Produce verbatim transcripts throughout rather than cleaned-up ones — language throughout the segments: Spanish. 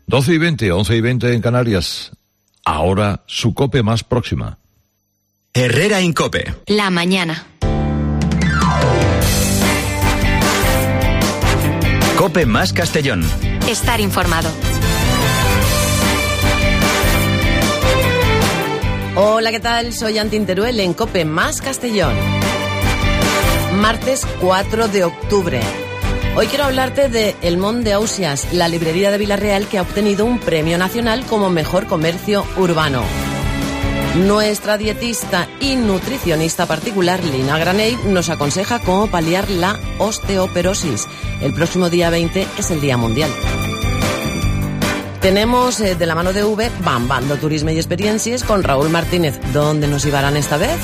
doce y veinte, once y veinte en Canarias. Ahora su COPE más próxima. Herrera Incope. La mañana. COPE más Castellón. Estar informado. Hola, ¿qué tal? Soy Antin Teruel en COPE más Castellón. Martes cuatro de octubre. Hoy quiero hablarte de El Mont de Ausias, la librería de Vila-real que ha obtenido un premio nacional como mejor comercio urbano. Nuestra dietista y nutricionista particular, Lina Granell, nos aconseja cómo paliar la osteoporosis. El próximo día veinte es el Día Mundial. Tenemos eh, de la mano de V, Bambando Turisme y Experiencias con Raúl Martínez. ¿Dónde nos llevarán esta vez?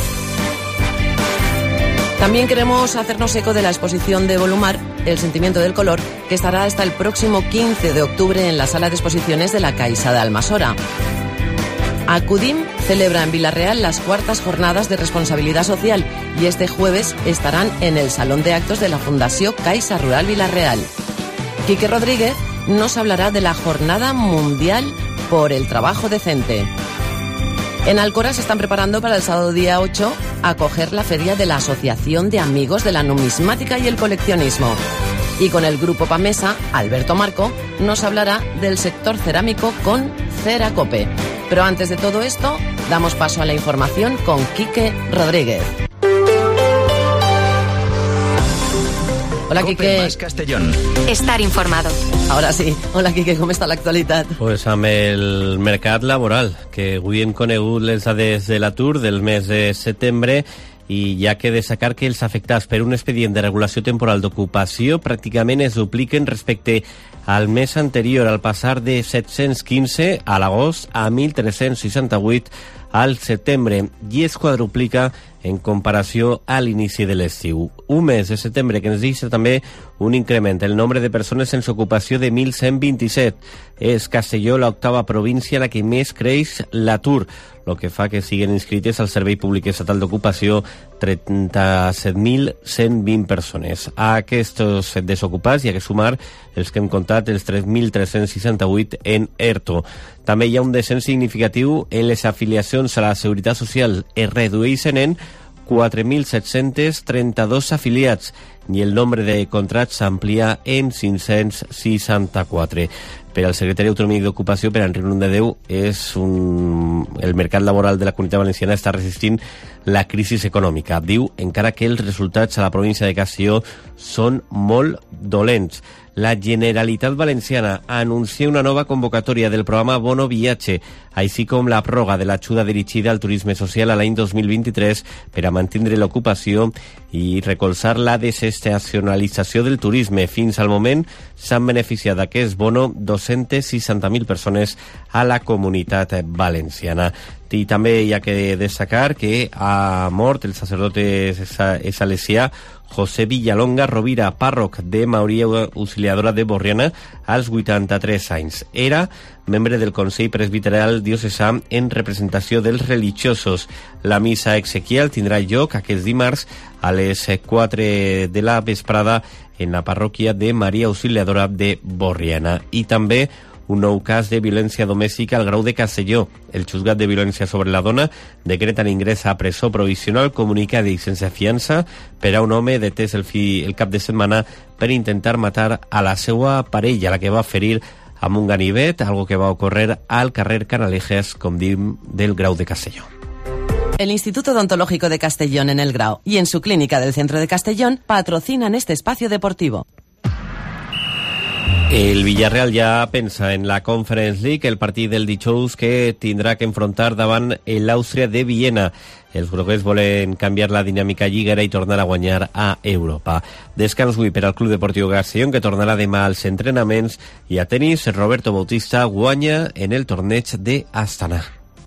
También queremos hacernos eco de la exposición de Volumar, El sentimiento del color, que estará hasta el próximo quince de octubre en la sala de exposiciones de la Caixa de Almasora. Acudim celebra en Vila-real las cuartas jornadas de responsabilidad social y este jueves estarán en el Salón de Actos de la Fundació Caixa Rural Vila-real. Quique Rodríguez nos hablará de la Jornada Mundial por el Trabajo Decente. En Alcora se están preparando para el sábado día ocho acoger la feria de la Asociación de Amigos de la Numismática y el Coleccionismo. Y con el grupo Pamesa, Alberto Marco nos hablará del sector cerámico con Ceracope. Pero antes de todo esto, damos paso a la información con Quique Rodríguez. Hola, Quique. Más Castellón. Estar informado. Ahora sí. Hola, Quique, com està l'actualitat? Pues amb el mercat laboral, que avui hem conegut les dades de l'atur del mes de setembre i hi ha que destacar que els afectats per un expedient de regulació temporal d'ocupació pràcticament es dupliquen respecte al mes anterior, al passar de set-cents quinze a l'agost a mil tres-cents seixanta-vuit al setembre, i es quadruplica en comparació a l'inici de l'estiu. Un mes de setembre que ens deixa també un increment. El nombre de persones sense ocupació de mil cent vint-i-set. És Castelló l'octava província la que més creix l'atur, el que fa que siguin inscrites al Servei Públic Estatal d'Ocupació trenta-set mil cent vint persones. A aquests desocupats hi ha que sumar els que hem comptat, els tres mil tres-cents seixanta-vuit en ERTO. També hi ha un descens significatiu en les afiliacions a la Seguretat Social. Es redueixen en quatre mil set-cents trenta-dos afiliats i el nombre de contrats s'amplia en cinc-cents seixanta-quatre. Per al secretari autonòmic d'Ocupació, per Enric Nondedeu, és un... el mercat laboral de la Comunitat Valenciana està resistint la crisi econòmica. Diu, encara que els resultats a la província de Castelló són molt dolents. La Generalitat Valenciana anuncia una nova convocatòria del programa Bono Viatge, així com la pròrroga de l'ajuda dirigida al turisme social a l'any dos mil vint-i-tres per a mantenir l'ocupació i recolzar la desestacionalització del turisme. Fins al moment s'han beneficiat d'aquest bono dos-cents seixanta mil persones a la Comunitat Valenciana. I també hi ha que destacar que ha mort el sacerdote salesià José Villalonga Rovira, pàrroc de Maria Auxiliadora de Borriana, als vuitanta-tres anys. Era membre del Consell Presbiteral Diocesà en representació dels religiosos. La missa exequial tindrà lloc aquest dimarts a les quatre de la vesprada en la parròquia de Maria Auxiliadora de Borriana. I també un nou cas de violència domèstica al Grau de Castelló. El Juzgat de Violència sobre la Dona decreta l'ingrés a presó provisional comunicada i sense fiança per a un home detès el, fi, el cap de setmana per intentar matar a la seva parella, la que va ferir amb un ganivet, algo que va ocórrer al carrer Canalejas, com diu, del Grau de Castelló. El Instituto Odontológico de Castellón en el Grau y en su clínica del centro de Castellón patrocinan este espacio deportivo. El Villarreal ja pensa en la Conference League, el partit del dijous que tindrà que enfrontar davant l'Àustria de Viena. Els groguers volen canviar la dinàmica lliguera i tornar a guanyar a Europa. Descans avui per al Club Deportiu Castellón, que tornarà demà als entrenaments, i a tenis, Roberto Bautista guanya en el torneig de Astana.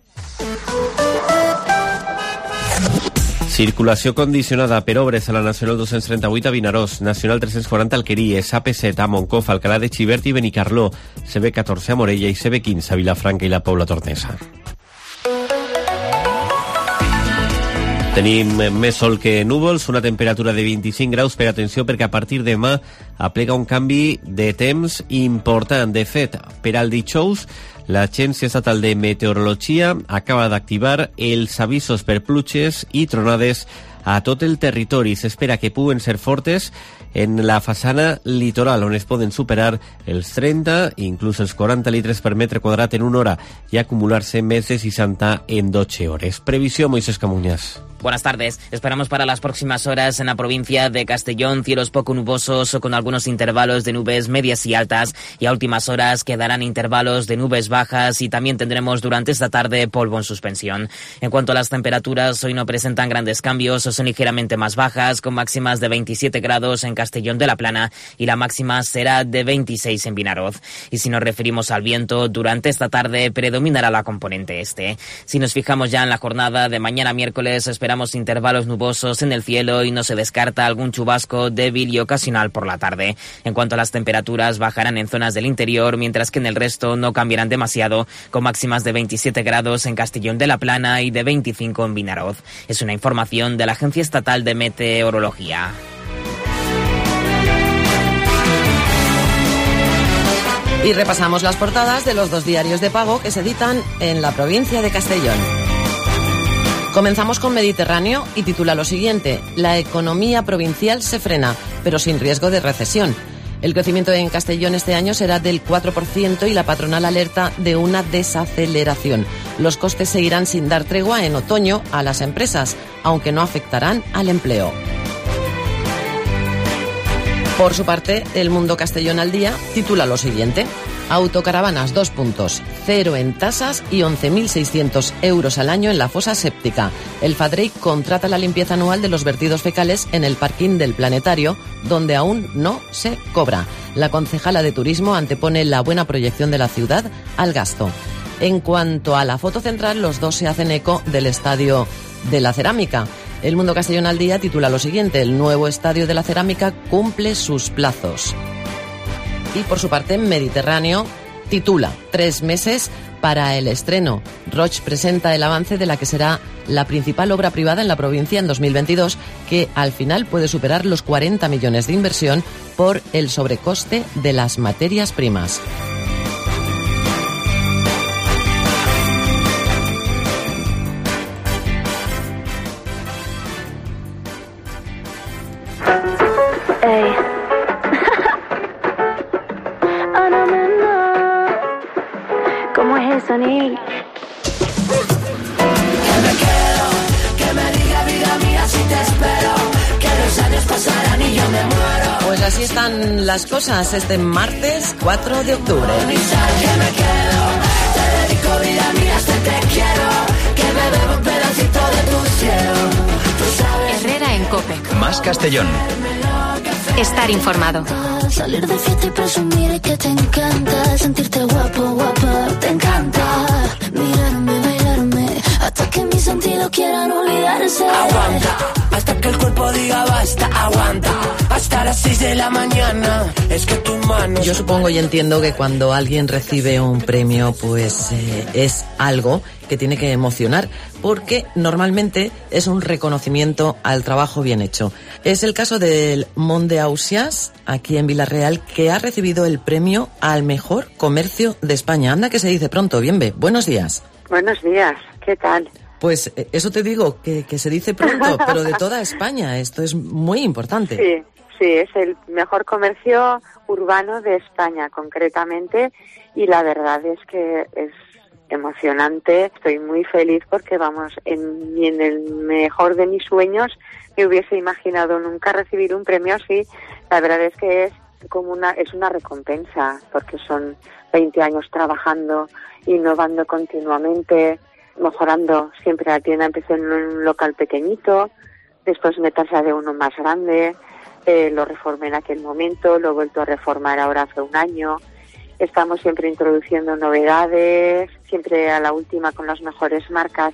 Circulació condicionada per obres a la Nacional dos-cents trenta-vuit a Vinaròs, Nacional tres-cents quaranta a Alqueries, A P set a Moncofa, Alcalá de Xivert i Benicarló, C B catorze a Morella i C B quinze a Vilafranca i la Pobla Tornesa. Tenim més sol que núvols, una temperatura de vint-i-cinc graus, però atenció perquè a partir de demà aplega un canvi de temps important. De fet, per al dijous, l'Agència Estatal de Meteorologia acaba d'activar els avisos per pluges i tronades a tot el territori. S'espera que puguen ser fortes en la façana litoral, on es poden superar els trenta, inclús els quaranta litres per metre quadrat en una hora i acumular-se més de seixanta en dotze hores. Previsió, Moisés Camuñas. Buenas tardes. Esperamos para las próximas horas en la provincia de Castellón cielos poco nubosos o con algunos intervalos de nubes medias y altas, y a últimas horas quedarán intervalos de nubes bajas y también tendremos durante esta tarde polvo en suspensión. En cuanto a las temperaturas, hoy no presentan grandes cambios o son ligeramente más bajas, con máximas de veintisiete grados en Castellón de la Plana y la máxima será de veintiséis en Vinaroz. Y si nos referimos al viento, durante esta tarde predominará la componente este. Si nos fijamos ya en la jornada de mañana miércoles, esperamos intervalos nubosos en el cielo y no se descarta algún chubasco débil y ocasional por la tarde. En cuanto a las temperaturas, bajarán en zonas del interior, mientras que en el resto no cambiarán demasiado, con máximas de veintisiete grados en Castellón de la Plana y de veinticinco en Vinaroz. Es una información de la Agencia Estatal de Meteorología. Y repasamos las portadas de los dos diarios de pago que se editan en la provincia de Castellón. Comenzamos con Mediterráneo y titula lo siguiente: la economía provincial se frena, pero sin riesgo de recesión. El crecimiento en Castellón este año será del cuatro por ciento y la patronal alerta de una desaceleración. Los costes seguirán sin dar tregua en otoño a las empresas, aunque no afectarán al empleo. Por su parte, El Mundo Castellón al Día titula lo siguiente: autocaravanas, dos puntos, cero en tasas y once mil seiscientos euros al año en la fosa séptica. El FADREI contrata la limpieza anual de los vertidos fecales en el parking del Planetario, donde aún no se cobra. La concejala de Turismo antepone la buena proyección de la ciudad al gasto. En cuanto a la foto central, los dos se hacen eco del Estadio de la Cerámica. El Mundo Castellón al Día titula lo siguiente: el nuevo Estadio de la Cerámica cumple sus plazos. Y por su parte, Mediterráneo titula tres meses para el estreno. Roche presenta el avance de la que será la principal obra privada en la provincia en dos mil veintidós, que al final puede superar los cuarenta millones de inversión por el sobrecoste de las materias primas. Ey. ¿Cómo es eso, Neil? Que me quedo, que me diga vida mía si te espero, que los años pasarán y yo me muero. Pues así están las cosas este martes cuatro de octubre. Que me quedo, te dedico vida mía, este te quiero, que me bebo un pedacito de tu cielo. Tú sabes. Herrera en COPE. Más Castellón. Estar informado. Salir de fiesta y presumir que te encanta, sentirte guapo, guapa, te encanta mirarme, bailarme, hasta que mis sentidos quieran olvidarse. Aguanta, hasta que el cuerpo diga basta, aguanta, hasta las seis de la mañana, es que tu mano... Yo supongo y entiendo que cuando alguien recibe un premio, pues eh, es algo que tiene que emocionar, porque normalmente es un reconocimiento al trabajo bien hecho. Es el caso del Mont de Ausiàs, aquí en Villarreal, que ha recibido el premio al mejor comercio de España. Anda que se dice pronto. Bienve, buenos días. Buenos días, ¿qué tal? Pues eso te digo, que, que se dice pronto, pero de toda España. Esto es muy importante. Sí, sí, es el mejor comercio urbano de España, concretamente, y la verdad es que es emocionante. Estoy muy feliz porque, vamos, en, en el mejor de mis sueños me hubiese imaginado nunca recibir un premio así. La verdad es que es como una es una recompensa, porque son veinte años trabajando, innovando continuamente, mejorando siempre la tienda. Empecé en un local pequeñito, después me trasladé a uno más grande, eh, lo reformé en aquel momento, lo he vuelto a reformar ahora hace un año. Estamos siempre introduciendo novedades, siempre a la última con las mejores marcas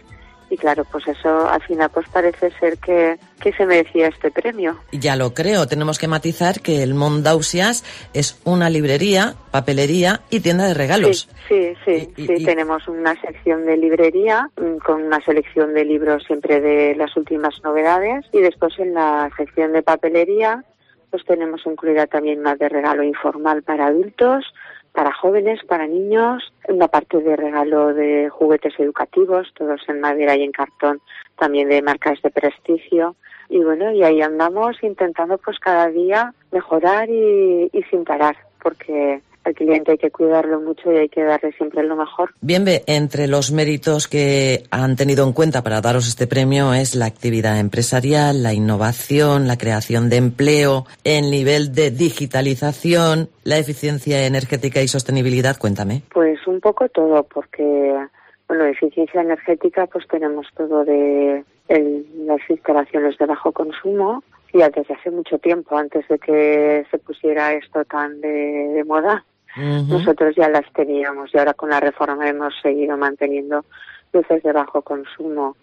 y claro, pues eso al final pues parece ser que, que se merecía este premio. Ya lo creo, tenemos que matizar que el Mont d'Ausiàs es una librería, papelería y tienda de regalos. Sí, sí, sí, y, sí y, tenemos una sección de librería con una selección de libros siempre de las últimas novedades, y después en la sección de papelería pues tenemos incluida también una de regalo informal para adultos, para jóvenes, para niños, una parte de regalo de juguetes educativos, todos en madera y en cartón, también de marcas de prestigio. Y bueno, y ahí andamos intentando pues cada día mejorar y, y sin parar, porque al cliente hay que cuidarlo mucho y hay que darle siempre lo mejor. Bien, ve, entre los méritos que han tenido en cuenta para daros este premio es la actividad empresarial, la innovación, la creación de empleo, el nivel de digitalización, la eficiencia energética y sostenibilidad. Cuéntame. Pues un poco todo, porque bueno, eficiencia energética pues tenemos todo de el, las instalaciones de bajo consumo, y desde hace mucho tiempo, antes de que se pusiera esto tan de, de moda, uh-huh. nosotros ya las teníamos, y ahora con la reforma hemos seguido manteniendo luces de bajo consumo.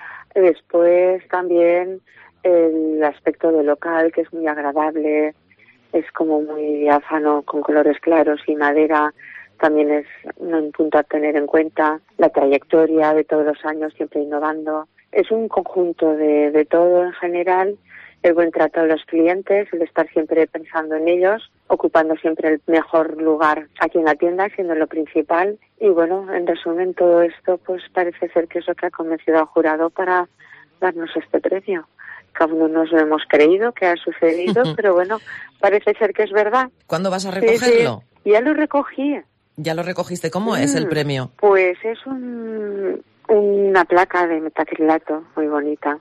Después también el aspecto del local, que es muy agradable, es como muy diáfano, con colores claros y madera, también es un punto a tener en cuenta. La trayectoria de todos los años, siempre innovando. Es un conjunto de, de todo en general. El buen trato a los clientes, el estar siempre pensando en ellos, ocupando siempre el mejor lugar aquí en la tienda, siendo lo principal. Y bueno, en resumen, todo esto pues parece ser que es lo que ha convencido al jurado para darnos este premio. Que aún no nos lo hemos creído que ha sucedido, pero bueno, parece ser que es verdad. ¿Cuándo vas a recogerlo? Sí, sí. Ya lo recogí. ¿Ya lo recogiste? ¿Cómo mm, es el premio? Pues es un, una placa de metacrilato muy bonita,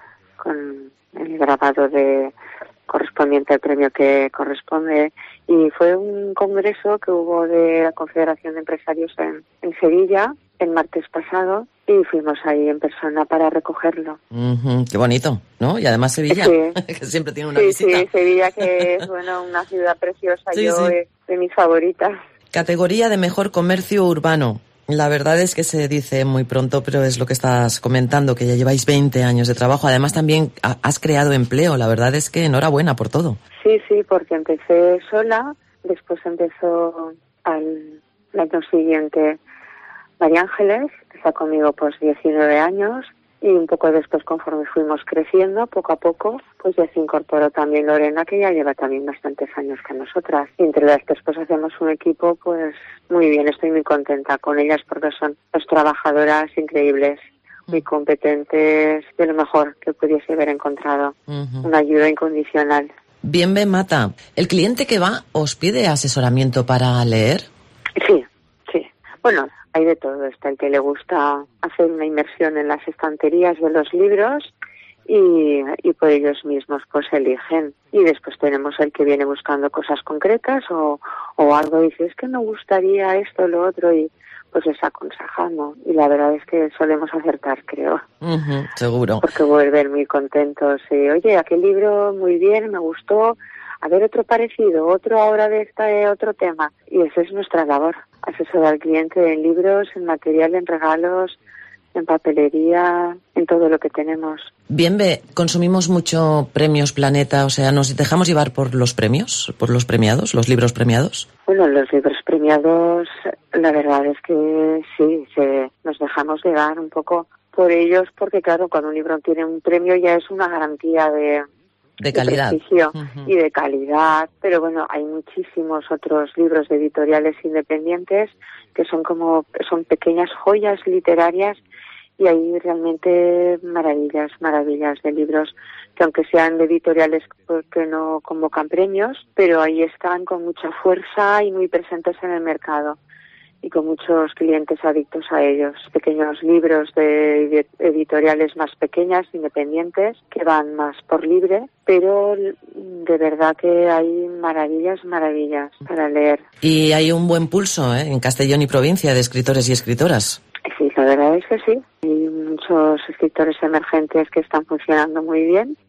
con el grabado de correspondiente al premio que corresponde, y fue un congreso que hubo de la Confederación de Empresarios en, en Sevilla el martes pasado, y fuimos ahí en persona para recogerlo. Uh-huh, qué bonito, ¿no? Y además Sevilla, sí. que siempre tiene una sí, visita. Sí, Sevilla, que es bueno, una ciudad preciosa, sí, yo sí. de, de mis favoritas. Categoría de mejor comercio urbano. La verdad es que se dice muy pronto, pero es lo que estás comentando, que ya lleváis veinte años de trabajo. Además, también has creado empleo. La verdad es que enhorabuena por todo. Sí, sí, porque empecé sola, después empezó al año siguiente María Ángeles, que está conmigo pues diecinueve años, y un poco después, conforme fuimos creciendo, poco a poco, pues ya se incorporó también Lorena, que ya lleva también bastantes años con nosotras. Y entre las tres pues hacemos un equipo pues muy bien, estoy muy contenta con ellas porque son dos trabajadoras increíbles, muy competentes, de lo mejor que pudiese haber encontrado. Uh-huh. Una ayuda incondicional. Bien, Ben Mata, ¿el cliente que va os pide asesoramiento para leer? Sí, sí. Bueno, hay de todo. Está el que le gusta hacer una inmersión en las estanterías de los libros y, y por ellos mismos pues eligen. Y después tenemos el que viene buscando cosas concretas o, o algo, y dice, es que me gustaría esto o lo otro, y pues les aconsejamos. Y la verdad es que solemos acertar, creo. Uh-huh, seguro. Porque vuelven muy contentos. Y, oye, aquel libro muy bien, me gustó. A ver, otro parecido, otro ahora de este otro tema. Y esa es nuestra labor, asesorar al cliente en libros, en material, en regalos, en papelería, en todo lo que tenemos. Bien, ve, consumimos mucho Premios Planeta, o sea, ¿nos dejamos llevar por los premios, por los premiados, los libros premiados? Bueno, los libros premiados, la verdad es que sí, se, nos dejamos llevar un poco por ellos, porque claro, cuando un libro tiene un premio ya es una garantía de... De calidad. De prestigio uh-huh. y de calidad, pero bueno, hay muchísimos otros libros de editoriales independientes que son como, son pequeñas joyas literarias, y hay realmente maravillas, maravillas de libros que aunque sean de editoriales que no convocan premios, pero ahí están con mucha fuerza y muy presentes en el mercado, y con muchos clientes adictos a ellos. Pequeños libros de editoriales más pequeñas, independientes, que van más por libre, pero de verdad que hay maravillas, maravillas para leer. Y hay un buen pulso, ¿eh?, en Castellón y provincia, de escritores y escritoras. Sí, la verdad es que sí. Hay muchos escritores emergentes que están funcionando muy bien,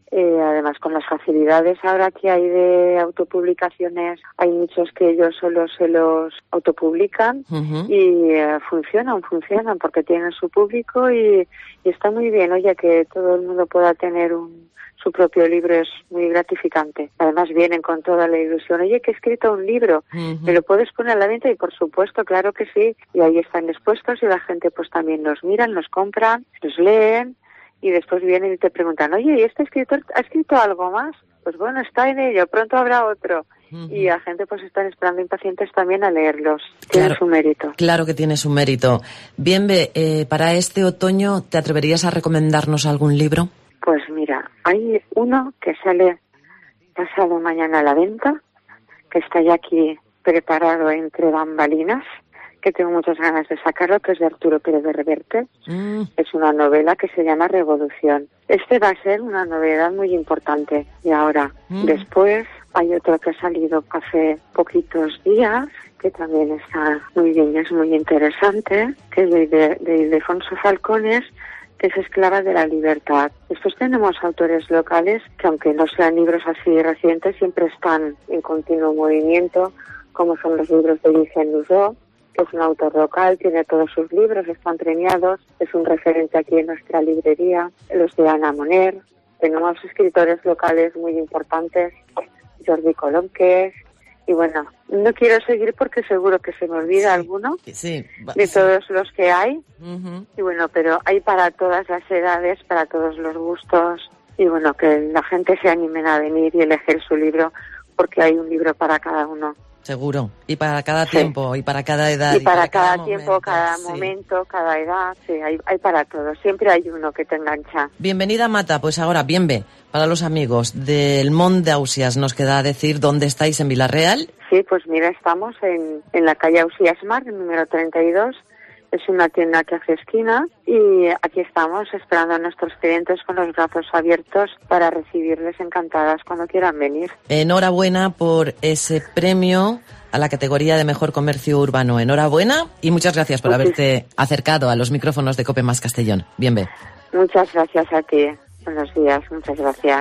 Eh, además, con las facilidades ahora que hay de autopublicaciones, hay muchos que ellos solo se los autopublican uh-huh. y eh, funcionan, funcionan porque tienen su público y, y está muy bien. Oye, que todo el mundo pueda tener un, su propio libro es muy gratificante. Además, vienen con toda la ilusión. Oye, que he escrito un libro, uh-huh. ¿me lo puedes poner a la venta? Y por supuesto, claro que sí. Y ahí están expuestos y la gente pues también los miran, los compran, los leen. Y después vienen y te preguntan, oye, ¿y este escritor ha escrito algo más? Pues bueno, está en ello, pronto habrá otro. Uh-huh. Y la gente pues están esperando impacientes también a leerlos. Tiene claro, su mérito. Claro que tiene su mérito. Bien, Be, eh, para este otoño, ¿te atreverías a recomendarnos algún libro? Pues mira, hay uno que sale pasado mañana a la venta, que está ya aquí preparado entre bambalinas, que tengo muchas ganas de sacarlo, que es de Arturo Pérez de Reverte. Mm. Es una novela que se llama Revolución. Este va a ser una novedad muy importante. Y ahora, mm. después, hay otro que ha salido hace poquitos días, que también está muy bien y es muy interesante, que es de, de, de Ildefonso Falcones, que es Esclava de la Libertad. Después tenemos autores locales que, aunque no sean libros así recientes, siempre están en continuo movimiento, como son los libros de Vicent Luzó, que es un autor local, tiene todos sus libros, están premiados, es un referente aquí en nuestra librería. Los de Ana Moner, tenemos escritores locales muy importantes, Jordi Colomques, y bueno, no quiero seguir porque seguro que se me olvida sí, alguno sí, de sí. todos los que hay, uh-huh. y bueno, pero hay para todas las edades, para todos los gustos, y bueno, que la gente se animen a venir y elegir su libro, porque hay un libro para cada uno. Seguro, y para cada tiempo, sí. y para cada edad. Y, y para, para cada, cada tiempo, momento, cada sí. momento, cada edad, sí, hay, hay para todo. Siempre hay uno que te engancha. Bienvenida, Mata. Pues ahora, bien ve, para los amigos del Mont d'Ausiàs, nos queda decir dónde estáis en Villarreal. Sí, pues mira, estamos en, en la calle Ausiàs Mar, número treinta y dos. Es una tienda que hace esquina y aquí estamos esperando a nuestros clientes con los brazos abiertos para recibirles encantadas cuando quieran venir. Enhorabuena por ese premio a la categoría de Mejor Comercio Urbano. Enhorabuena y muchas gracias por Muchis... haberte acercado a los micrófonos de COPE Más Castellón. Bien ve. Muchas gracias a ti. Buenos días. Muchas gracias.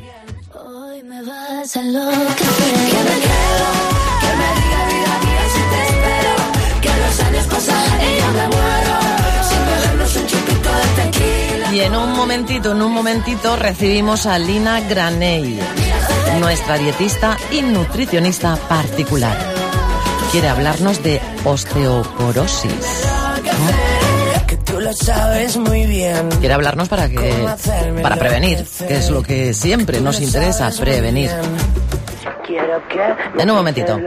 Hoy me vas a enloquecer. Que me quedo, que me diga vida mía si te espero. Que los años pasan y yo me muero sin bebernos un chupito de tequila. Y en un momentito, en un momentito recibimos a Lina Granell, nuestra dietista y nutricionista particular. Quiere hablarnos de osteoporosis. ¿No? Que tú lo sabes muy bien. Quiere hablarnos para que para prevenir, que es lo que siempre nos interesa, prevenir. En un momentito.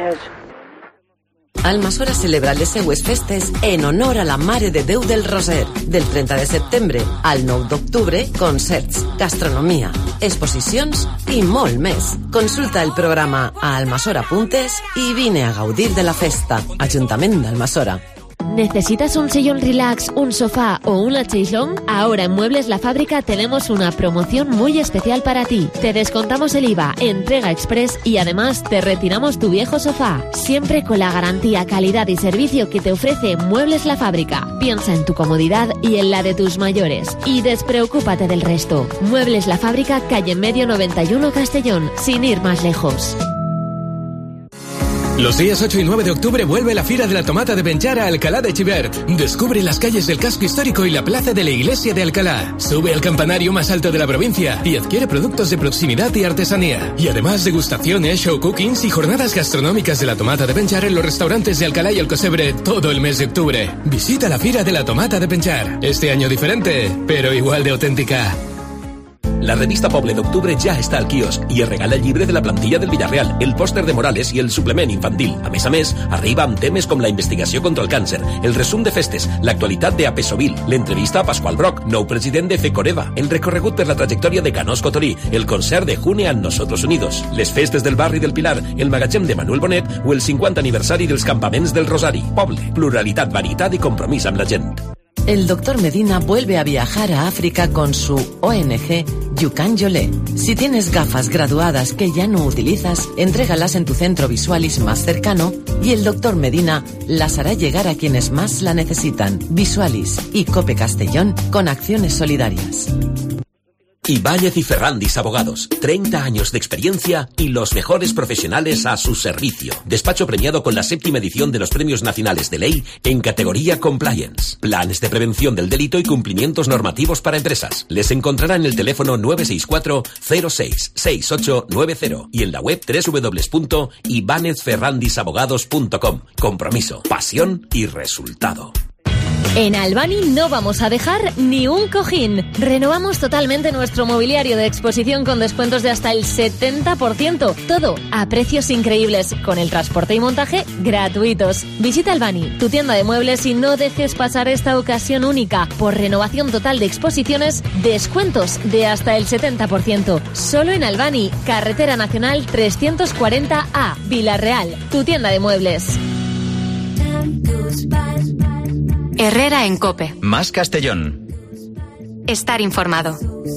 Almassora celebra les seues festes en honor a la Mare de Déu del Roser. Del trenta de setembre al nou d'octubre, concerts, gastronomia, exposicions i molt més. Consulta el programa a almassora punt es i vine a gaudir de la festa. Ajuntament d'Almassora. ¿Necesitas un sillón relax, un sofá o una chaise-longue? Ahora en Muebles La Fábrica tenemos una promoción muy especial para ti. Te descontamos el I V A, entrega express y además te retiramos tu viejo sofá. Siempre con la garantía, calidad y servicio que te ofrece Muebles La Fábrica. Piensa en tu comodidad y en la de tus mayores. Y despreocúpate del resto. Muebles La Fábrica, calle Medio noventa y uno Castellón, sin ir más lejos. Los días ocho y nueve de octubre vuelve la Fira de la Tomata de Benllar a Alcalá de Xivert. Descubre las calles del casco histórico y la plaza de la iglesia de Alcalá. Sube al campanario más alto de la provincia y adquiere productos de proximidad y artesanía. Y además degustaciones, show cookings y jornadas gastronómicas de la Tomata de Benllar en los restaurantes de Alcalá y Alcocebre todo el mes de octubre. Visita la Fira de la Tomata de Benllar. Este año diferente, pero igual de auténtica. La revista Poble d'octubre ja està al quiosc i es regala el llibre de la plantilla del Villarreal, el pòster de Morales i el suplement infantil. A més a més, arriba amb temes com la investigació contra el càncer, el resum de festes, l'actualitat de Apesovil, l'entrevista a Pasqual Broc, nou president de Fecoreva, el recorregut per la trajectòria de Canós Cotorí, el concert de June amb Nosotros Unidos, les festes del barri del Pilar, el magatzem de Manuel Bonet o el cinquanta aniversari dels campaments del Rosari. Poble, pluralitat, varietat i compromís amb la gent. El doctor Medina vuelve a viajar a África con su O N G Yucan Yolé. Si tienes gafas graduadas que ya no utilizas, entrégalas en tu centro Visualis más cercano y el doctor Medina las hará llegar a quienes más la necesitan. Visualis y COPE Castellón con acciones solidarias. Ibáñez y Ferrandis Abogados, treinta años de experiencia y los mejores profesionales a su servicio. Despacho premiado con la séptima edición de los Premios Nacionales de Ley en categoría Compliance. Planes de prevención del delito y cumplimientos normativos para empresas. Les encontrará en el teléfono nueve seis cuatro cero seis seis ocho nueve cero y en la web doble u doble u doble u punto ibánez ferrandis abogados punto com. Compromiso, pasión y resultado. En Albany no vamos a dejar ni un cojín. Renovamos totalmente nuestro mobiliario de exposición con descuentos de hasta el setenta por ciento. Todo a precios increíbles, con el transporte y montaje gratuitos. Visita Albany, tu tienda de muebles, y no dejes pasar esta ocasión única. Por renovación total de exposiciones, descuentos de hasta el setenta por ciento. Solo en Albany, Carretera Nacional trescientos cuarenta A, Villarreal, tu tienda de muebles. Herrera en COPE. Más Castellón. Estar informado.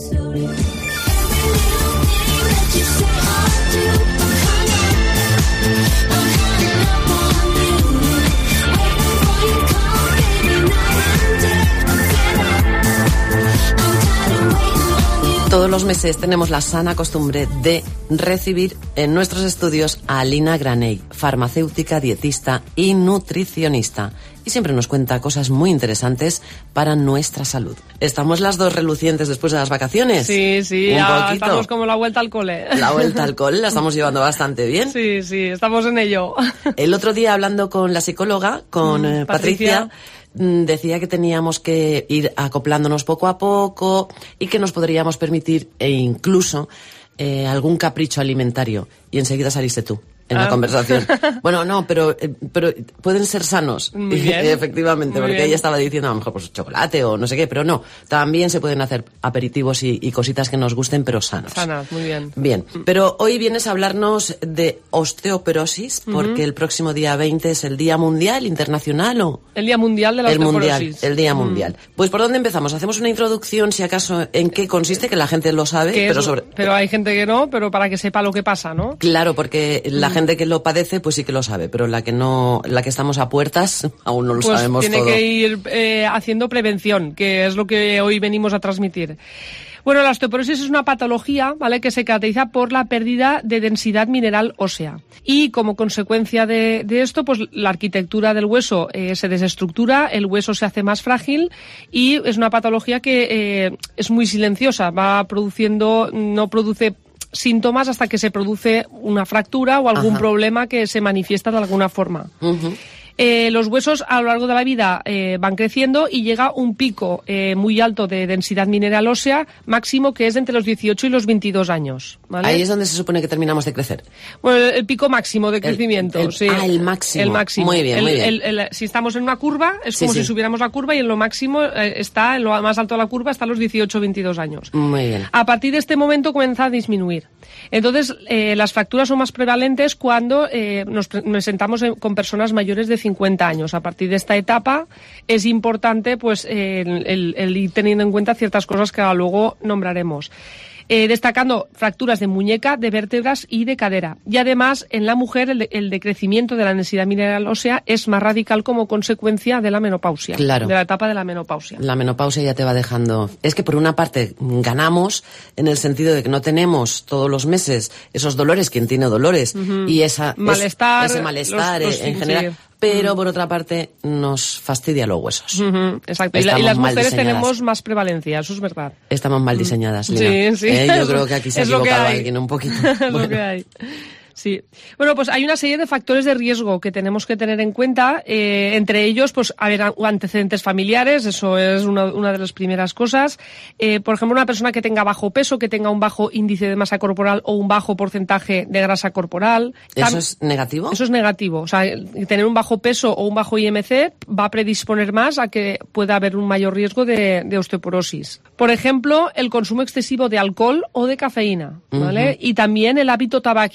Todos los meses tenemos la sana costumbre de recibir en nuestros estudios a Alina Graney, farmacéutica, dietista y nutricionista. Y siempre nos cuenta cosas muy interesantes para nuestra salud. ¿Estamos las dos relucientes después de las vacaciones? Sí, sí, Un ya poquito. estamos como la vuelta al cole. La vuelta al cole la estamos llevando bastante bien. Sí, sí, estamos en ello. El otro día, hablando con la psicóloga, con Mm, eh, Patricia, Patricia, decía que teníamos que ir acoplándonos poco a poco y que nos podríamos permitir e incluso eh, algún capricho alimentario. Y enseguida saliste tú en Ah. la conversación. Bueno, no, pero eh, pero pueden ser sanos. Muy bien. Efectivamente, Muy porque bien. ella estaba diciendo a lo mejor pues chocolate o no sé qué, pero no. También se pueden hacer aperitivos y, y cositas que nos gusten, pero sanos. Sanas, muy bien. Bien, pero hoy vienes a hablarnos de osteoporosis, porque Ujú. el próximo día veinte es el Día Mundial Internacional, ¿o? El Día Mundial de la El Mundial, Osteoporosis. el Día Mm. Mundial. Pues ¿por dónde empezamos? Hacemos una introducción, si acaso, en qué consiste, que la gente lo sabe, Que pero es- sobre... pero hay gente que no, pero para que sepa lo que pasa, ¿no? Claro, porque la Mm. gente que lo padece, pues sí que lo sabe, pero la que no, la que estamos a puertas, aún no lo Pues sabemos tiene todo. que ir eh, haciendo prevención, que es lo que hoy venimos a transmitir. Bueno, la osteoporosis es una patología, ¿vale?, que se caracteriza por la pérdida de densidad mineral ósea. Y como consecuencia de, de esto, pues la arquitectura del hueso eh, se desestructura, el hueso se hace más frágil y es una patología que eh, es muy silenciosa, va produciendo, no produce síntomas hasta que se produce una fractura o algún Ajá. problema que se manifiesta de alguna forma. Ujú. Eh, los huesos a lo largo de la vida eh, van creciendo y llega un pico eh, muy alto de densidad mineral ósea máximo, que es entre los dieciocho y los veintidós años. ¿vale? Ahí es donde se supone que terminamos de crecer. Bueno, el, el pico máximo de El- crecimiento. el- sí. ah, el máximo. El máximo. Muy bien, El- muy bien. el- el- si estamos en una curva, es Sí, como sí. si subiéramos la curva, y en lo máximo eh, está, en lo más alto de la curva, está a los dieciocho o veintidós años. Muy bien. A partir de este momento comienza a disminuir. Entonces, eh, las fracturas son más prevalentes cuando eh, nos, pre- nos sentamos en- con personas mayores de cincuenta años. A partir de esta etapa es importante pues eh, el, el- el ir teniendo en cuenta ciertas cosas que ahora luego nombraremos. Eh, destacando fracturas de muñeca, de vértebras y de cadera. Y además, en la mujer, el, de- el decrecimiento de la densidad mineral ósea es más radical como consecuencia de la menopausia. Claro. De la etapa de la menopausia. La menopausia ya te va dejando... Es que por una parte ganamos en el sentido de que no tenemos todos los meses esos dolores, quien tiene dolores, Ujú. y esa, es- Malestar, ese malestar los- los- en sí, general. sí. Pero Ujú. por otra parte nos fastidia los huesos. Ujú, exacto. Y, la- y Estamos las mal mujeres diseñadas. tenemos más prevalencia, eso es verdad. Estamos mal diseñadas, Lina. Sí, sí. Eh, Yo Es- creo que aquí se ha es lo que equivocado hay. alguien un poquito. Es lo Bueno. que hay. Sí. Bueno, pues hay una serie de factores de riesgo que tenemos que tener en cuenta. Eh, entre ellos, pues, haber a- antecedentes familiares, eso es una, una de las primeras cosas. Eh, por ejemplo, una persona que tenga bajo peso, que tenga un bajo índice de masa corporal o un bajo porcentaje de grasa corporal. ¿Eso Tam- es negativo? Eso es negativo. O sea, el- tener un bajo peso o un bajo I M C va a predisponer más a que pueda haber un mayor riesgo de, de osteoporosis. Por ejemplo, el consumo excesivo de alcohol o de cafeína, ¿vale? Ujú. Y también el hábito tabáquico, o sea, el